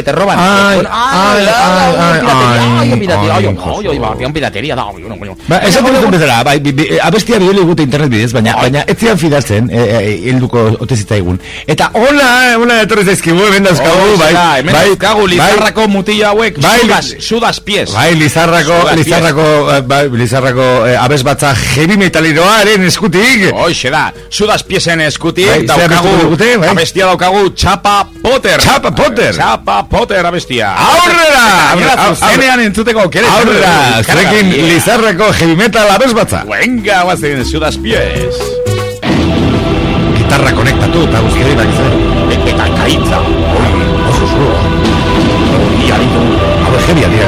Esan dut bezala, abestia bidele gute internet bidez, baina ez zidan fidatzen, helduko otezita egun. Eta ona etorri zaizkigu, hemen dauzkagu, hemen dauzkagu, Lizarrako mutillo hauek, sudas pies. Bai, Lizarrako abes batza heavy metaliroaren eskutik. Hoxe da, sudas piesen eskutik, daukagu, abestia daukagu, Chapa Potter abestia. Aurrera! Zuzenean entzuteko, kere? Aurrera! Zuekin Lizarrako heavy metal abes batza. Venga, guazen, sudas pies. Gitarra konektatu eta guztiari bakitzen. Eta kaitza. Ojo zuru. Iaritu. Heavy dira.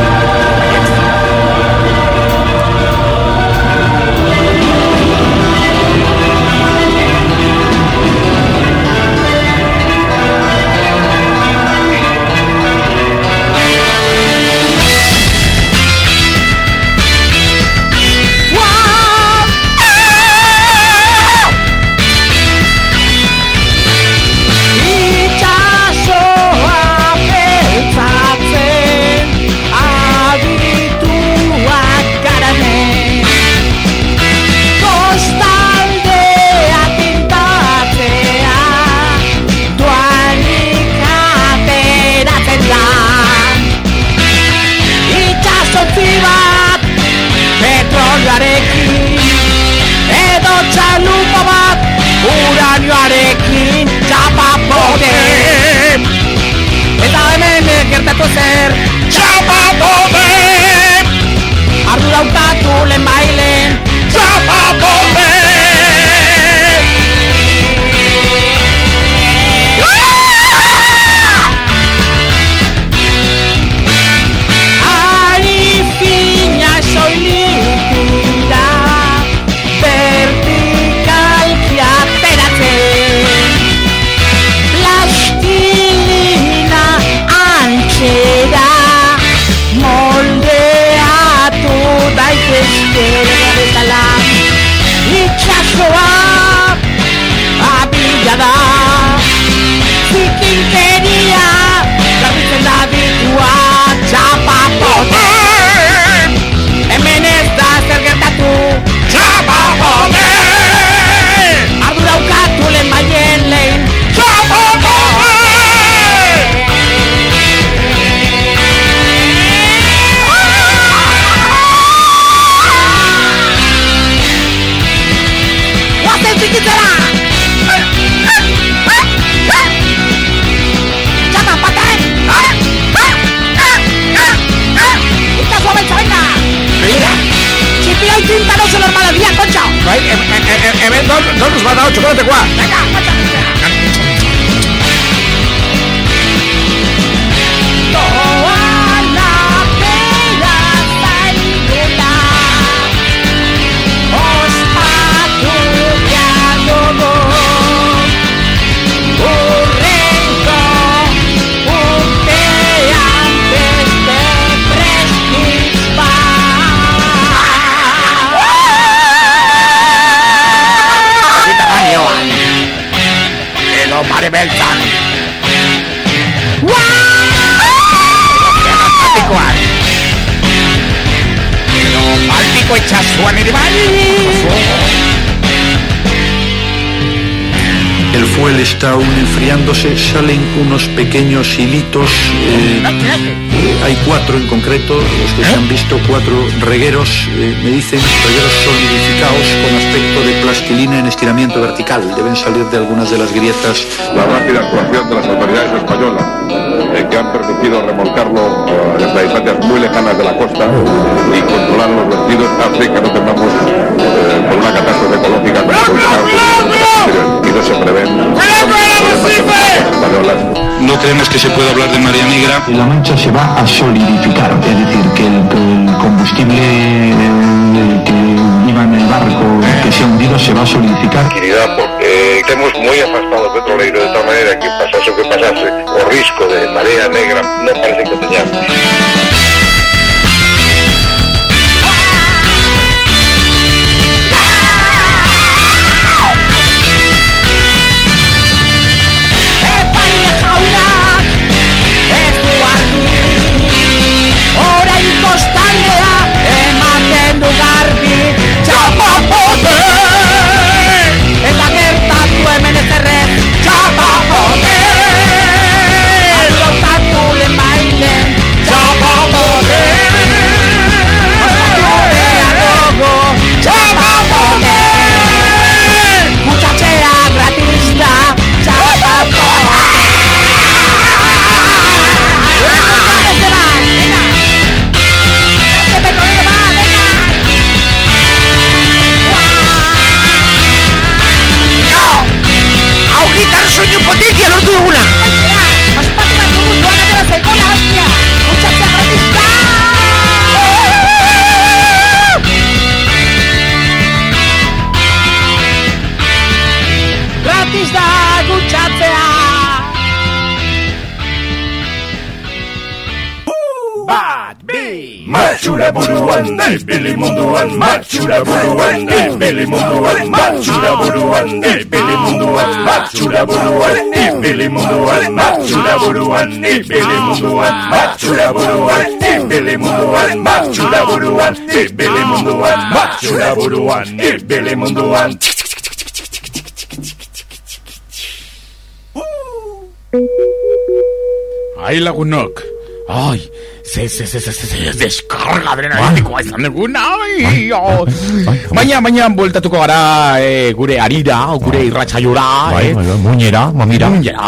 Uranioarekin Chapa Potter. Eta hemen gertatu zer Chapa Potter. Ardura hautatu lehen bailen Chapa Potter. Ari fina soilitira vertikalki ateratzen. Plastilina antxera moldeatu daitezke bezala. Itxasoa abila da, zikinkeria garbitzen da bitua Chapa Potter. Hemen ez da zer gertatu Chapa Potter. Ardura ukatu lehen baien lehen Chapa Potter. Guazen txikitzera Chapa Potter. Ikazu abeltza, venga. Txipia y tinta no se normala día, concha. Bai, hemen donuz bat dago txokolatekoa. Venga, concha. Toa la pera zaigula, ospatu behar dugu. Urrengo urtean beste prestitz Mediterraneoan edo mare beltzan Atlantikoan edo Baltiko itxasuan ere bai. El fuel está aún enfriándose, salen unos pequeños hilitos, hay 4 en concreto, los que se han visto, 4 regueros, me dicen regueros solidificados con aspecto de plastilina en estiramiento vertical, deben salir de algunas de las grietas. La rápida actuación de las autoridades españolas que han permitido remolcarlo desde distancias muy lejanas de la costa y controlar los vertidos hace que no tengamos por una catástrofe ecológica y no se prevén españolas. No creemos que se pueda hablar de marea negra. La mancha se va a solidificar, es decir, que el combustible que iba en el barco que se ha hundido se va a solidificar. Tranquilidad, porque estemos muy afastados del petroleiro de tal manera que pasase o que pasase, o risco de marea negra no parece que teñamos. matxura buruan, ibili munduan, matxura buruan, ibili munduan, matxura buruan, ibili munduan, matxura buruan, ibili munduan, matxura buruan, ibili munduan, matxura buruan, ibili munduan, matxura buruan, ibili munduan, matxura buruan, ibili munduan. Ai lagunok, ai, deskarga adrenalintikoa izan dugun, Baina, bueltatuko gara gure arira, gure irratxaiora, Muñera, mamira.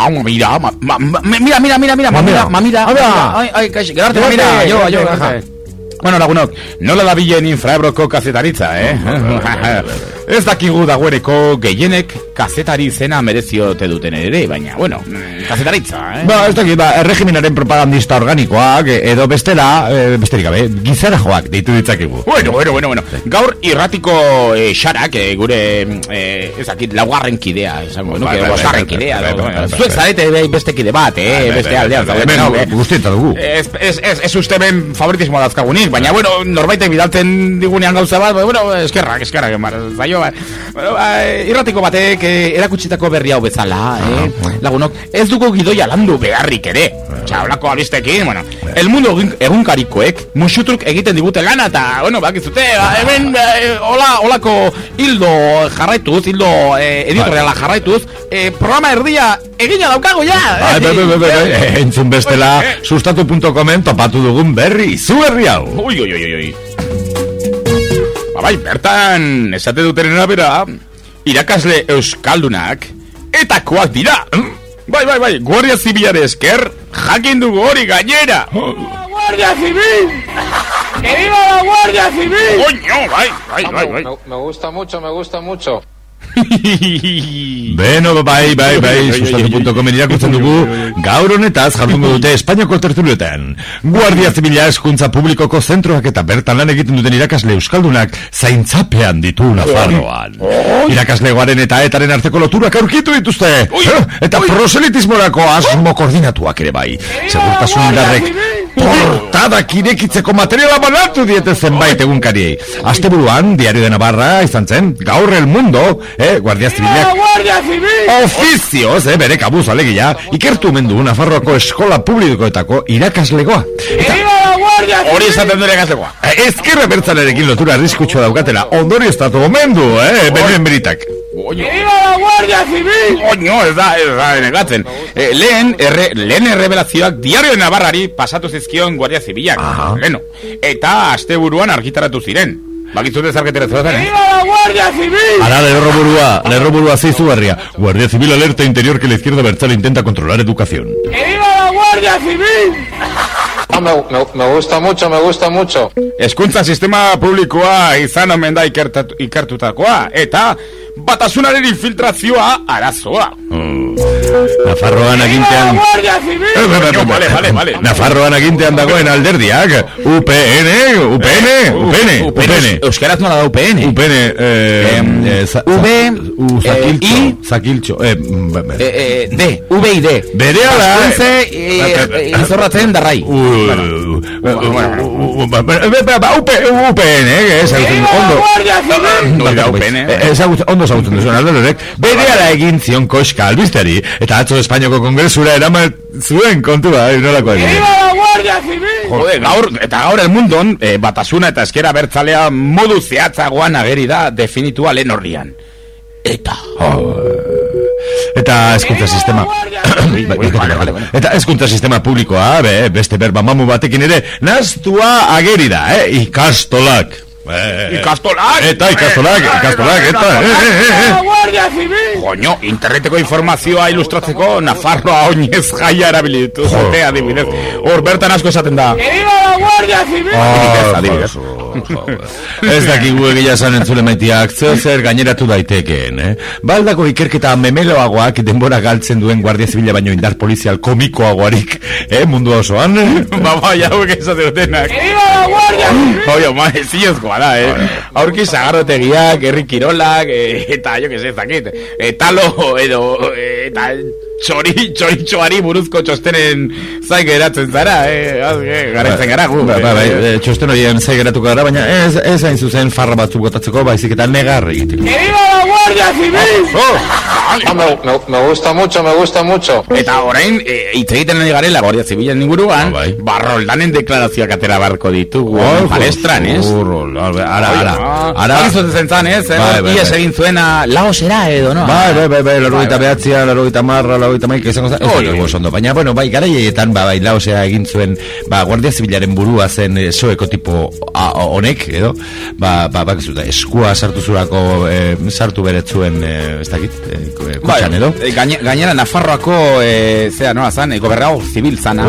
Mamira. Ai, kaixi, gerarte mamira, jo. Bueno, lagunok, nola da bilen infraebroko kazetaritza, Ez dakigu dagoeneko gehienek kazetari zena mereziote duten ere, baina, bueno, kazetaritza, Ez dakit, erregimenaren propagandista organikoak, edo bestela, besterik gabe, gizara joak deitu ditzakigu. Bueno. Gaur irratiko xarak, gure, ez dakit, laugarren kidea, esango, bosgarren kidea. Zuek zarete beste kide bat, beste aldean. Guztieta dugu. Ez uste ben favoritismoa dazkagunik, baina, bueno, norbaitek bidaltzen digunean gauza bat, bueno, eskerrak, zaio, irratiko batek erakutsitako berri hau bezala, lagunok, ez dugu gidoia landu beharrik ere, olako abistekin, bueno, el mundo egunkarikoek musutruk egiten digute lana, eta, bueno, bakizute, hemen, olako hildo jarraituz, hildo editoriala jarraituz, programa erdia egina daukago ja! Entzun bestela, sustatu.comen topatu dugun berri, izu berri hau! Ui. Bai, bertan, esate duten erabera, irakasle euskaldunak etakoak dira. Bai, Guardia Zibilare esker, jakin dugu hori gainera. ¡La Guardia Civil! ¡Que viva la Guardia Civil! Coño, bai. Me gusta mucho. Beno, bai, sustatu.comen irakurtzen dugu, gaur honetaz jardungo dute Espainiako tertulioetan. Guardia Zibila eskuntza publikoko zentroak eta bertan lan egiten duten irakasle euskaldunak zaintzapean ditu Nafarroan. Irakaslegoaren eta etaren arteko loturak aurkitu dituzte. Eta proselitismorako asmo koordinatuak ere bai. Segurtasun indarrek portadak irekitzeko materiala banatu diete zenbait egunkariei. Asteburuan, Diario de Navarra izan zen, gaur El Mundo, Guardia Zibilak ofizioz, bere kabuz alegia, ikertu mendu Nafarroako eskola publikoetako irakaslegoa. Hori esaten dure irakaslegoa. Ezkerra bertzalerekin lotura arriskutsua daukatela, ondori estatu omendu, beren beritak. ¡Que viva la Guardia Civil! Coño, ez da negatzen. Lehen errebelazioak Diario de Navarrari pasatu zizkion Guardia Zibilak. Leno. Eta asteburuan argitaratu ziren. Bakitzute zarketera zeratzen, ¡Que viva la Guardia Civil! Ara, lerroburua zeizu berria. Guardia Civil alerta interior que la izquierda bertzale intenta controlar educación. ¡Que viva la Guardia Civil! Me gusta mucho. Hezkuntza sistema publikoa izan omen da ikertutakoa, eta batasunaren infiltrazioa arazoa. Nafarroan agintean... Vale. Nafarroan agintean dagoen alderdiak, UPN. Euskaraz nola da UPN? Zakiltxo. VID. Bereala... Izorratzen darrai. UPN, ondo zautzen duzuen alderdiak, bereala egin zion koska albisteari, eta atzo Espainiako Kongresura eraman zuen kontua, nolakoa egin. ¡Viva la Guardia Civil! Gaur El Mundon, batasuna eta eskera bertzalea modu zehatzagoan ageri da definitua lehen horrian. Eta hezkuntza sistema eta hezkuntza sistema publikoa, beste berba mamu batekin ere naztua ageri da, ikastolak. Ikastolak. Guardia Civil! Coño, interneteko informazioa ilustratzeko Nafarroa oinez jaia erabilitu zotea, adibidez. Hor bertan asko esaten da. ¡Que viva la Guardia Civil! Adibidez. Ez dakigu egia esan entzule maitiak, zer gaineratu daitekeen, Baldako ikerketa memeloagoak denbora galtzen duen Guardia Zibila baino indar polizial komikoagoarik, mundu osoan? Hauek esate dutenak. ¡Que viva la Guardia Civil! Eziozkoa da, aurki zagarrotegiak, herri kirolak, eta jo que se, zakit, talo edo, eta txoritxoari buruzko txostenen zain geratzen zara, garatzen gara gu. Txosten horien zain geratuko gara, baina ez hain zuzen farra batzuk gotatzeko, baizik eta negar egiteko. ¡Que viva la Guardia Civil! Me gusta mucho. Eta orain, hitz egiten nahi garela Guardia Zibilen inguruan, Roldanen deklarazioak atera barko ditugu palestran, ez? Ara. Gizotzen zan, ez? Ies egin zuena Laosera edo, no? Bai, 89, 90, izango zen, baina, bueno, bai, garaietan, bai, Laosea egin zuen, Guardia Zibilaren burua zen soeko tipo honek, edo, eskua sartu zurako, sartu beretzuen, ez dakit, kutxan, edo? Gainera, Nafarroako, nola zan, gobernador zibil zana.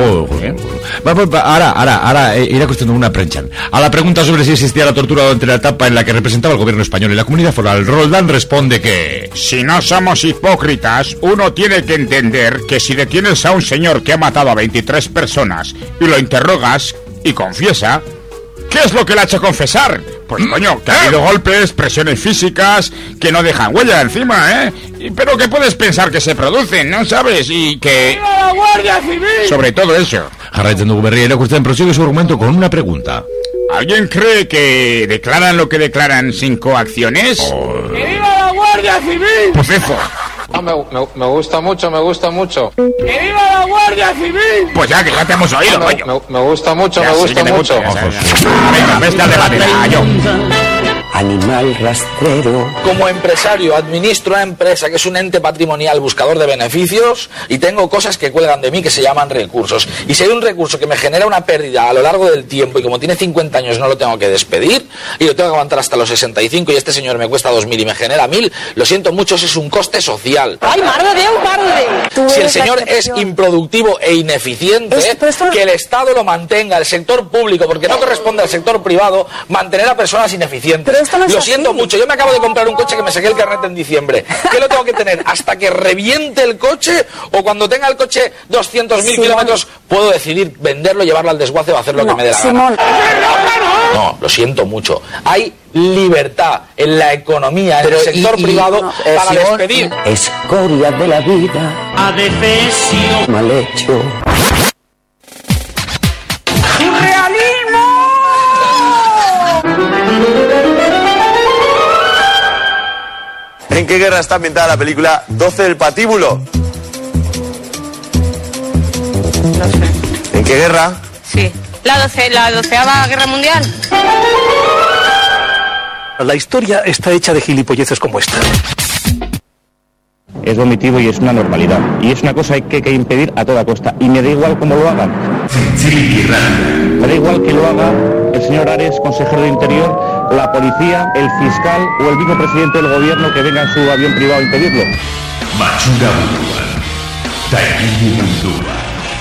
Ahora, irakusten duguna prentxan. A la pregunta sobre si existía la tortura durante la etapa en la que representaba el gobierno español y la comunidad foral, Roldán responde que... Si no somos hipócritas, uno tiene que entender que si detienes a un señor que ha matado a 23 personas y lo interrogas y confiesa, ¿qué es lo que le ha hecho confesar? Pues coño, que ha habido golpes, presiones físicas, que no dejan huella encima, pero que puedes pensar que se producen, ¿no sabes? Y que... ¡Viva la Guardia Civil! Sobre todo eso. Jarraitzen dugu berria irakurtzen, prosigue su argumento con una pregunta. ¿Alguien cree que declaran lo que declaran sin coacciones? ¡Que viva la Guardia Civil! Pues eso. Me gusta mucho. ¡Que viva la Guardia Civil! Pues ya, que ya te hemos oído, coño. Me gusta mucho. Venga, vete al debate, yo. Animal rastrero. Como empresario administro una empresa que es un ente patrimonial buscador de beneficios y tengo cosas que cuelgan de mí que se llaman recursos. Y si hay un recurso que me genera una pérdida a lo largo del tiempo y como tiene 50 años no lo tengo que despedir y lo tengo que aguantar hasta los 65 y este señor me cuesta 2.000 y me genera 1.000, lo siento mucho, eso es un coste social. ¡Ay, mare de Déu, mare de Déu! Si el señor es improductivo e ineficiente, que el Estado lo mantenga, el sector público, porque no corresponde al sector privado mantener a personas ineficientes. Lo siento mucho, yo me acabo de comprar un coche que me saqué el carnet en diciembre. ¿Qué lo tengo que tener? ¿Hasta que reviente el coche? ¿O cuando tenga el coche 200.000 kilómetros puedo decidir venderlo, llevarlo al desguace o hacer lo que me dé la gana? No, lo siento mucho. Hay libertad en la economía, en el sector privado para despedir. Escoria de la vida. Adefesio. Mal hecho. ¿En qué guerra está ambientada la película 12 del patíbulo? No sé. ¿En qué guerra? Sí. La 12ª Guerra Mundial. La historia está hecha de gilipolleces como esta. Es vomitivo y es una normalidad. Y es una cosa que hay que impedir a toda costa. Y me da igual cómo lo hagan. Me da igual que lo haga el señor Ares, consejero de Interior, la policía, el fiscal o el mismo presidente del gobierno que venga en su avión privado a impedirlo. Matxura buruan, taikini mundua.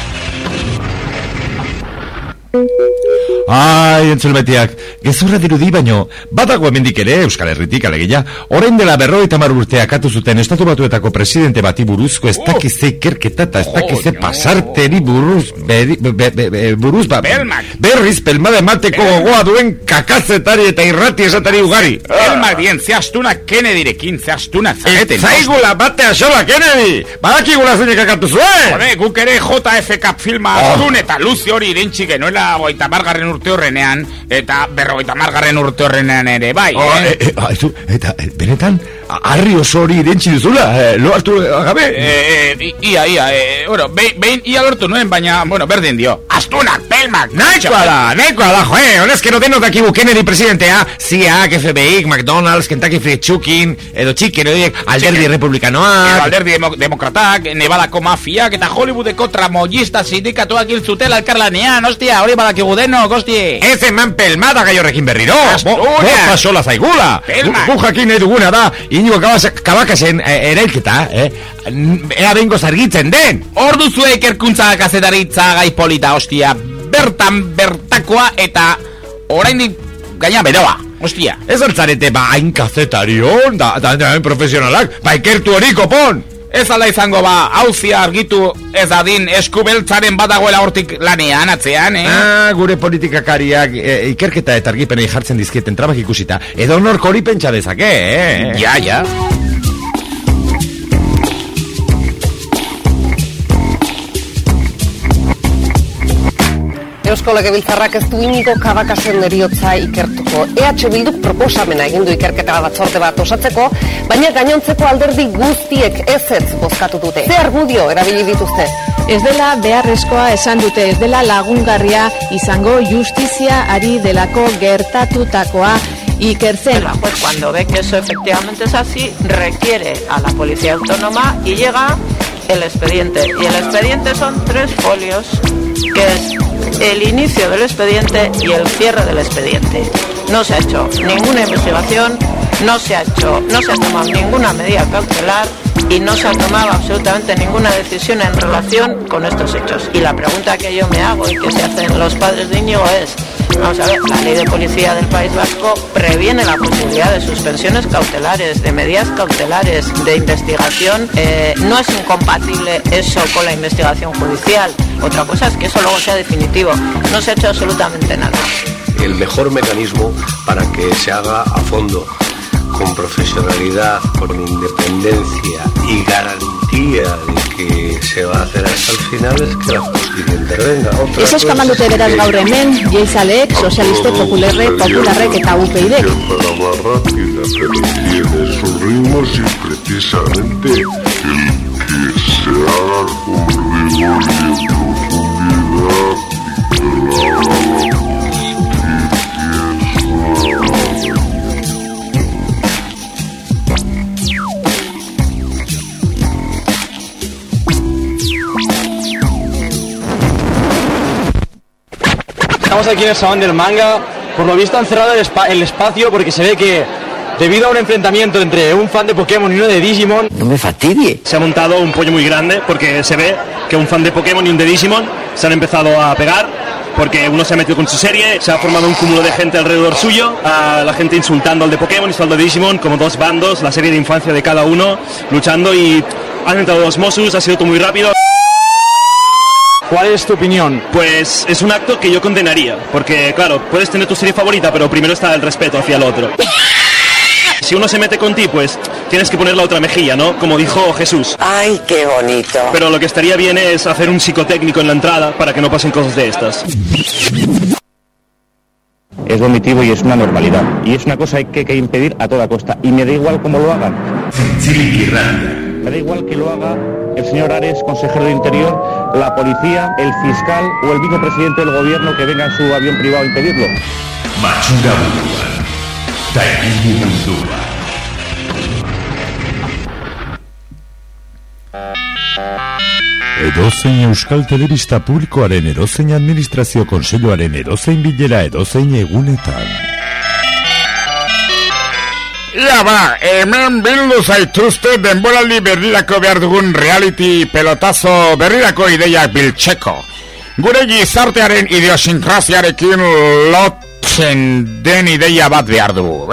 Ai, entzulmetiak, gezurra dirudi baino, badago hemendik ere, Euskal Herritik alegia, orain dela 50 urte akatu zuten Estatu Batuetako presidente bati buruzko ez dakize ikerketa eta ez dakize pasarteri buruz, berriz pelmada emateko gogoa duen kakazetari eta irrati esatari ugari. Pelmak bien, zehaztuna Kennedyrekin, zehaztuna zareten. Zaigula batea sola Kennedy, badakigula zeinek akatu zuen. Jode, guk ere JFK filma aztun eta luzi hori irentxi genuela 50. urte horrenean, eta 50. urte horrenean ere, bai, Eta, benetan, harri oso hori irentxi duzula, lo hartu agabe? Ia, bueno, behin ia lortu nuen, baina, bueno, berdin dio. Astunak, pelmak, nahikoa da, honezkero denok dakigu Kennedy presidentea, CIA, FBI, McDonald's, Kentucky Fried Chicken, edo Chicken, alderdi republikanoak, alderdi demokratak, Nevadako mafiak, eta Hollywoodeko tramoyista sindikatuak hil zutela elkarlanean, ostia, hori badakigu denok, ostia. Ez eman pelmada gai horrekin berriro, boza sola zaigula. Gu jakin nahi duguna da, Inigo Kabakasen erailketa, ea bengo zargitzen den. Ordu zue ikerkuntza kazetaritza gai polita, ostia, bertakoa eta oraindik gaina beroa, ostia. Ez altzarete hain kazetarion, da profesionalak, ikertu hori kopon. Ez ala izango hauzia argitu ez adin eskubeltzaren badagoela hortik lanean, atzean, Gure politikakariak ikerketa eta argipenei jartzen dizkieten trabak ikusita, edo norko hori pentsa dezake, Ja. Eusko Legebiltzarrak ez du Inigo Cabacas-en heriotza ikertuko. EH Bilduk proposamena egin du ikerketa batzorde bat osatzeko, baina gainontzeko alderdi guztiek ezetz bozkatu dute. Ze argudio erabili dituzte? Ez dela beharrezkoa esan dute, ez dela lagungarria izango justizia ari delako gertatutakoa ikertzen. La juez, cuando ve que eso efectivamente es así, requiere a la Policía Autónoma y llega el expediente. Y el expediente son 3 folios, que es el inicio del expediente y el cierre del expediente. No se ha hecho ninguna investigación, no se ha tomado ninguna medida cautelar y no se ha tomado absolutamente ninguna decisión en relación con estos hechos. Y la pregunta que yo me hago y que se hacen los padres de Íñigo es, vamos a ver, la ley de policía del País Vasco previene la posibilidad de suspensiones cautelares, de medidas cautelares, de investigación. No es incompatible eso con la investigación judicial. Otra cosa es que eso luego sea definitivo. No se ha hecho absolutamente nada. El mejor mecanismo para que se haga a fondo, con profesionalidad, con independencia y garantía de que se va a hacer hasta el final es que la justicia intervenga. Eso eskaman dute beraz gaur hemen, Jeizalek, Sozialiste, Popularrek eta UPyD. Para más rápida, pero tiene sus ritmos y precisamente el que se haga con rigor y en profundidad Estamos aquí en el Salón del Manga. Por lo visto han cerrado el espacio porque se ve que debido a un enfrentamiento entre un fan de Pokémon y uno de Digimon... No me fastidie. Se ha montado un pollo muy grande porque se ve que un fan de Pokémon y un de Digimon se han empezado a pegar porque uno se ha metido con su serie, se ha formado un cúmulo de gente alrededor suyo, a la gente insultando al de Pokémon y al de Digimon, como 2 bandos, la serie de infancia de cada uno, luchando, y han entrado los Mossus, ha sido todo muy rápido. ¿Cuál es tu opinión? Pues es un acto que yo condenaría, porque claro, puedes tener tu serie favorita, pero primero está el respeto hacia el otro. Si uno se mete con ti, pues tienes que poner la otra mejilla, ¿no? Como dijo Jesús. ¡Ay, qué bonito! Pero lo que estaría bien es hacer un psicotécnico en la entrada para que no pasen cosas de estas. Es vomitivo y es una normalidad. Y es una cosa que hay que impedir a toda costa. Y me da igual cómo lo hagan. Me da igual que lo haga el señor Ares, consejero de Interior, la policía, el fiscal o el mismo presidente del gobierno que venga en su avión privado a impedirlo. Matxura buruan, Taikini mundua. Edozein Euskal Telebista Publikoaren edozein Administrazio Kontseiluaren edozein bilera edozein egunetan. Ia ba, hemen bildu zaituzte denboraldi berrirako behar dugun reality pelotazo berrirako ideiak biltzeko. Gure gizartearen idiosinkrazioarekin lotzen den ideia bat behar dugu,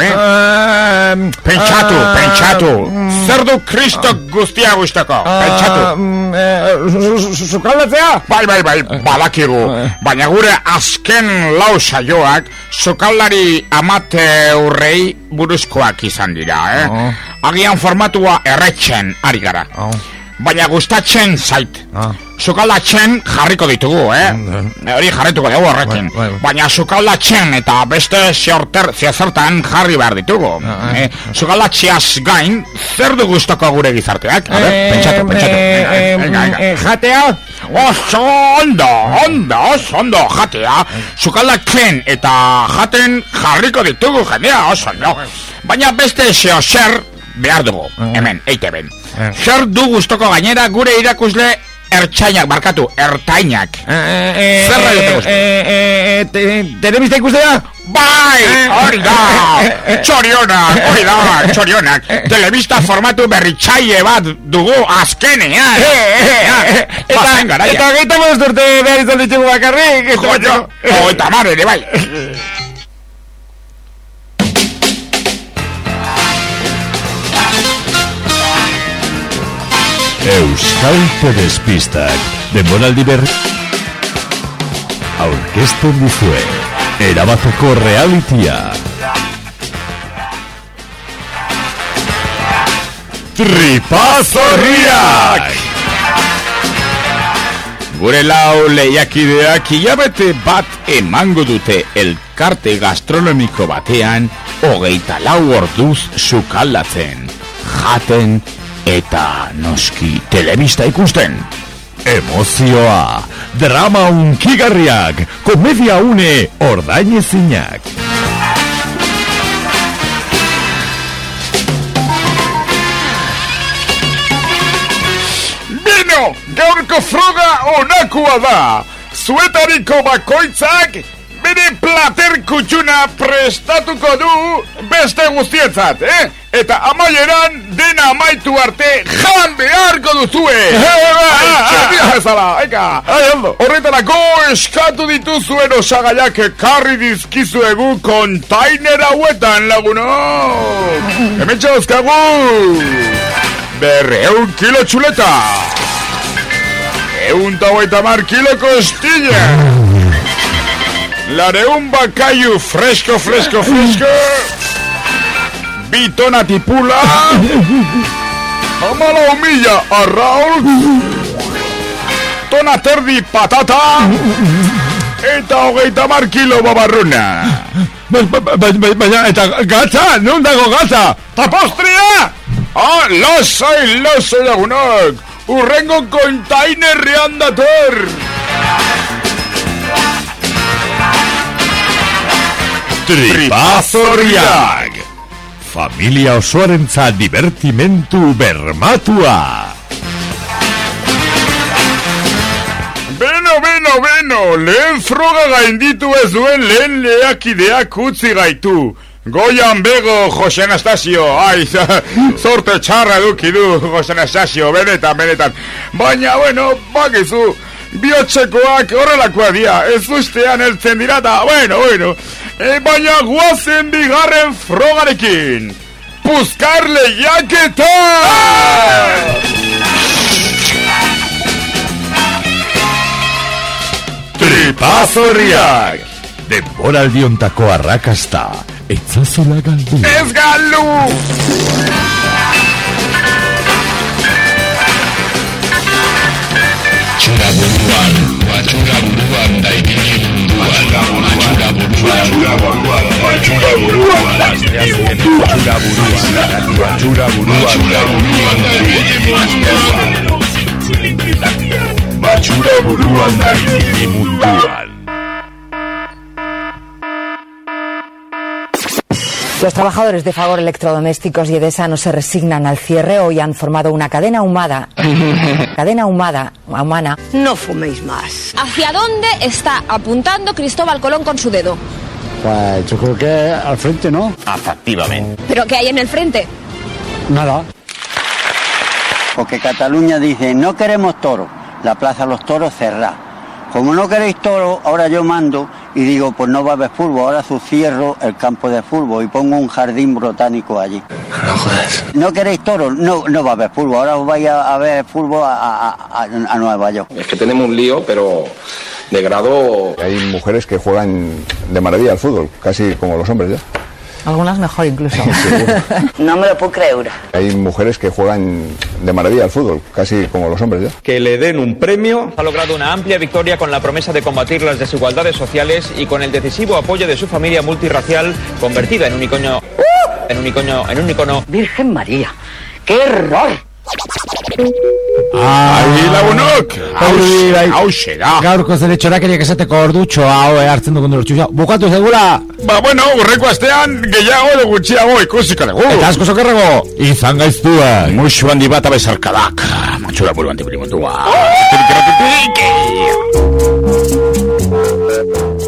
Pentsatu. Zer du kristok guztia guztoko? Pentsatu. Sukaldatzea? Bai, badakigu. Baina gure azken lau saioak sukaldari amateurrei buruzkoak izan dira, Agian formatua erretzen ari gara. Baina gustatzen zait. Sukaldatzen jarriko ditugu, Hori jarrituko dugu horrekin. Baina sukaldatzen eta beste zertan jarri behar ditugu. Sukaldatzeaz gain, zer du gustoko gure gizarteak? Pentsatu. Jatea? Oso ondo, jatea. Sukaldatzen eta jaten jarriko ditugu, jendea, oso ondo. Baina beste zer behar dugu, hemen, EITB-en. Zer du gustoko gainera gure irakusle ertainak. Zer raiote guztu? Telebista ikustea? Bai, hori da, txorionak. Telebista formatu berritxaile bat dugu azkenean. Eta gaita mozturte behar izan ditugu bakarrik. Eta mare, bai. Euskal Telebistak denboraldi aurkezten dizue erabateko realitia. Tripazorriak! Gure lau lehiakideak hilabete bat emango dute elkarte gastronomiko batean 24 orduz sukaldatzen, jaten eta noski telebista ikusten. Emozioa, drama unkigarriak, komedia une ordainezinak. Bino, gaurko froga onakoa da. Zuetariko bakoitzak bere plater kutsuna prestatuko du beste guztietzat, Eta amaieran dena amaitu arte jan beharko duzue. Horretarako eskatu dituzuen osagaiak ekarri dizkizuegu kontainer hauetan, lagunok. Hemen txauzkagu 200 kilo txuleta, 150 kilo kostilla, 200 bakayu fresco, 2 tona tipula, 4 humilla arraul, tona terdi patata, eta 30 kilo babarruna. Baina, eta gatza, non dago gatza? Ta postria! Lasai lagunok, urrengo kontainerrean dator. Tripazorriak, familia osoarentzat divertimentu bermatua. Beno, lehen froga gainditu ez duen lehen lehiakideak utzi gaitu. Goian bego, Jose Anastasio. Ai, sorte txarra eduki du, Jose Anastasio, benetan. Baina, bakizu, bihotxekoak horrelakoa dia, ez ustean heltzen dirata, bueno. Baina guazen bigarren frogarekin. Puskar lehiaketa! Tripazorriak! Denboraldiontako arrakasta, etzazola galdu. Ez galdu! Matxura buruan daibili munduan. Los trabajadores de Fagor Electrodomésticos y Edesa no se resignan al cierre. Hoy han formado una cadena humana. No fuméis más. ¿Hacia dónde está apuntando Cristóbal Colón con su dedo? Pues yo creo que al frente, ¿no? Efectivamente. ¿Pero qué hay en el frente? Nada. Porque Cataluña dice, no queremos toros, la Plaza de los Toros cerrada. Como no queréis toros, ahora yo mando y digo, pues no va a haber fútbol, ahora cierro el campo de fútbol y pongo un jardín botánico allí. No jodas. No queréis toros, no va a haber fútbol, ahora os vais a ver fútbol a Nueva York. Es que tenemos un lío, pero de grado... Hay mujeres que juegan de maravilla al fútbol, casi como los hombres ya. Algunas mejor incluso. No me lo puedo creer. Hay mujeres que juegan de maravilla al fútbol, casi como los hombres ya. Que le den un premio. Ha logrado una amplia victoria con la promesa de combatir las desigualdades sociales y con el decisivo apoyo de su familia multirracial, convertida en un icono... En un icono... Virgen María, ¡qué error! Ai, lagunok! Hauxe da! Gaurko zeletxorakeria esateko ordutxo hau hartzen dugun dortxu. Bukatu zegula! Urreko astean gehiago edo gutxiago ikusiko dugu. Eta asko sokerrego! Izan gaiztuak! Muxu handi bat abezarkadak! Matxura buruan dibrimundua!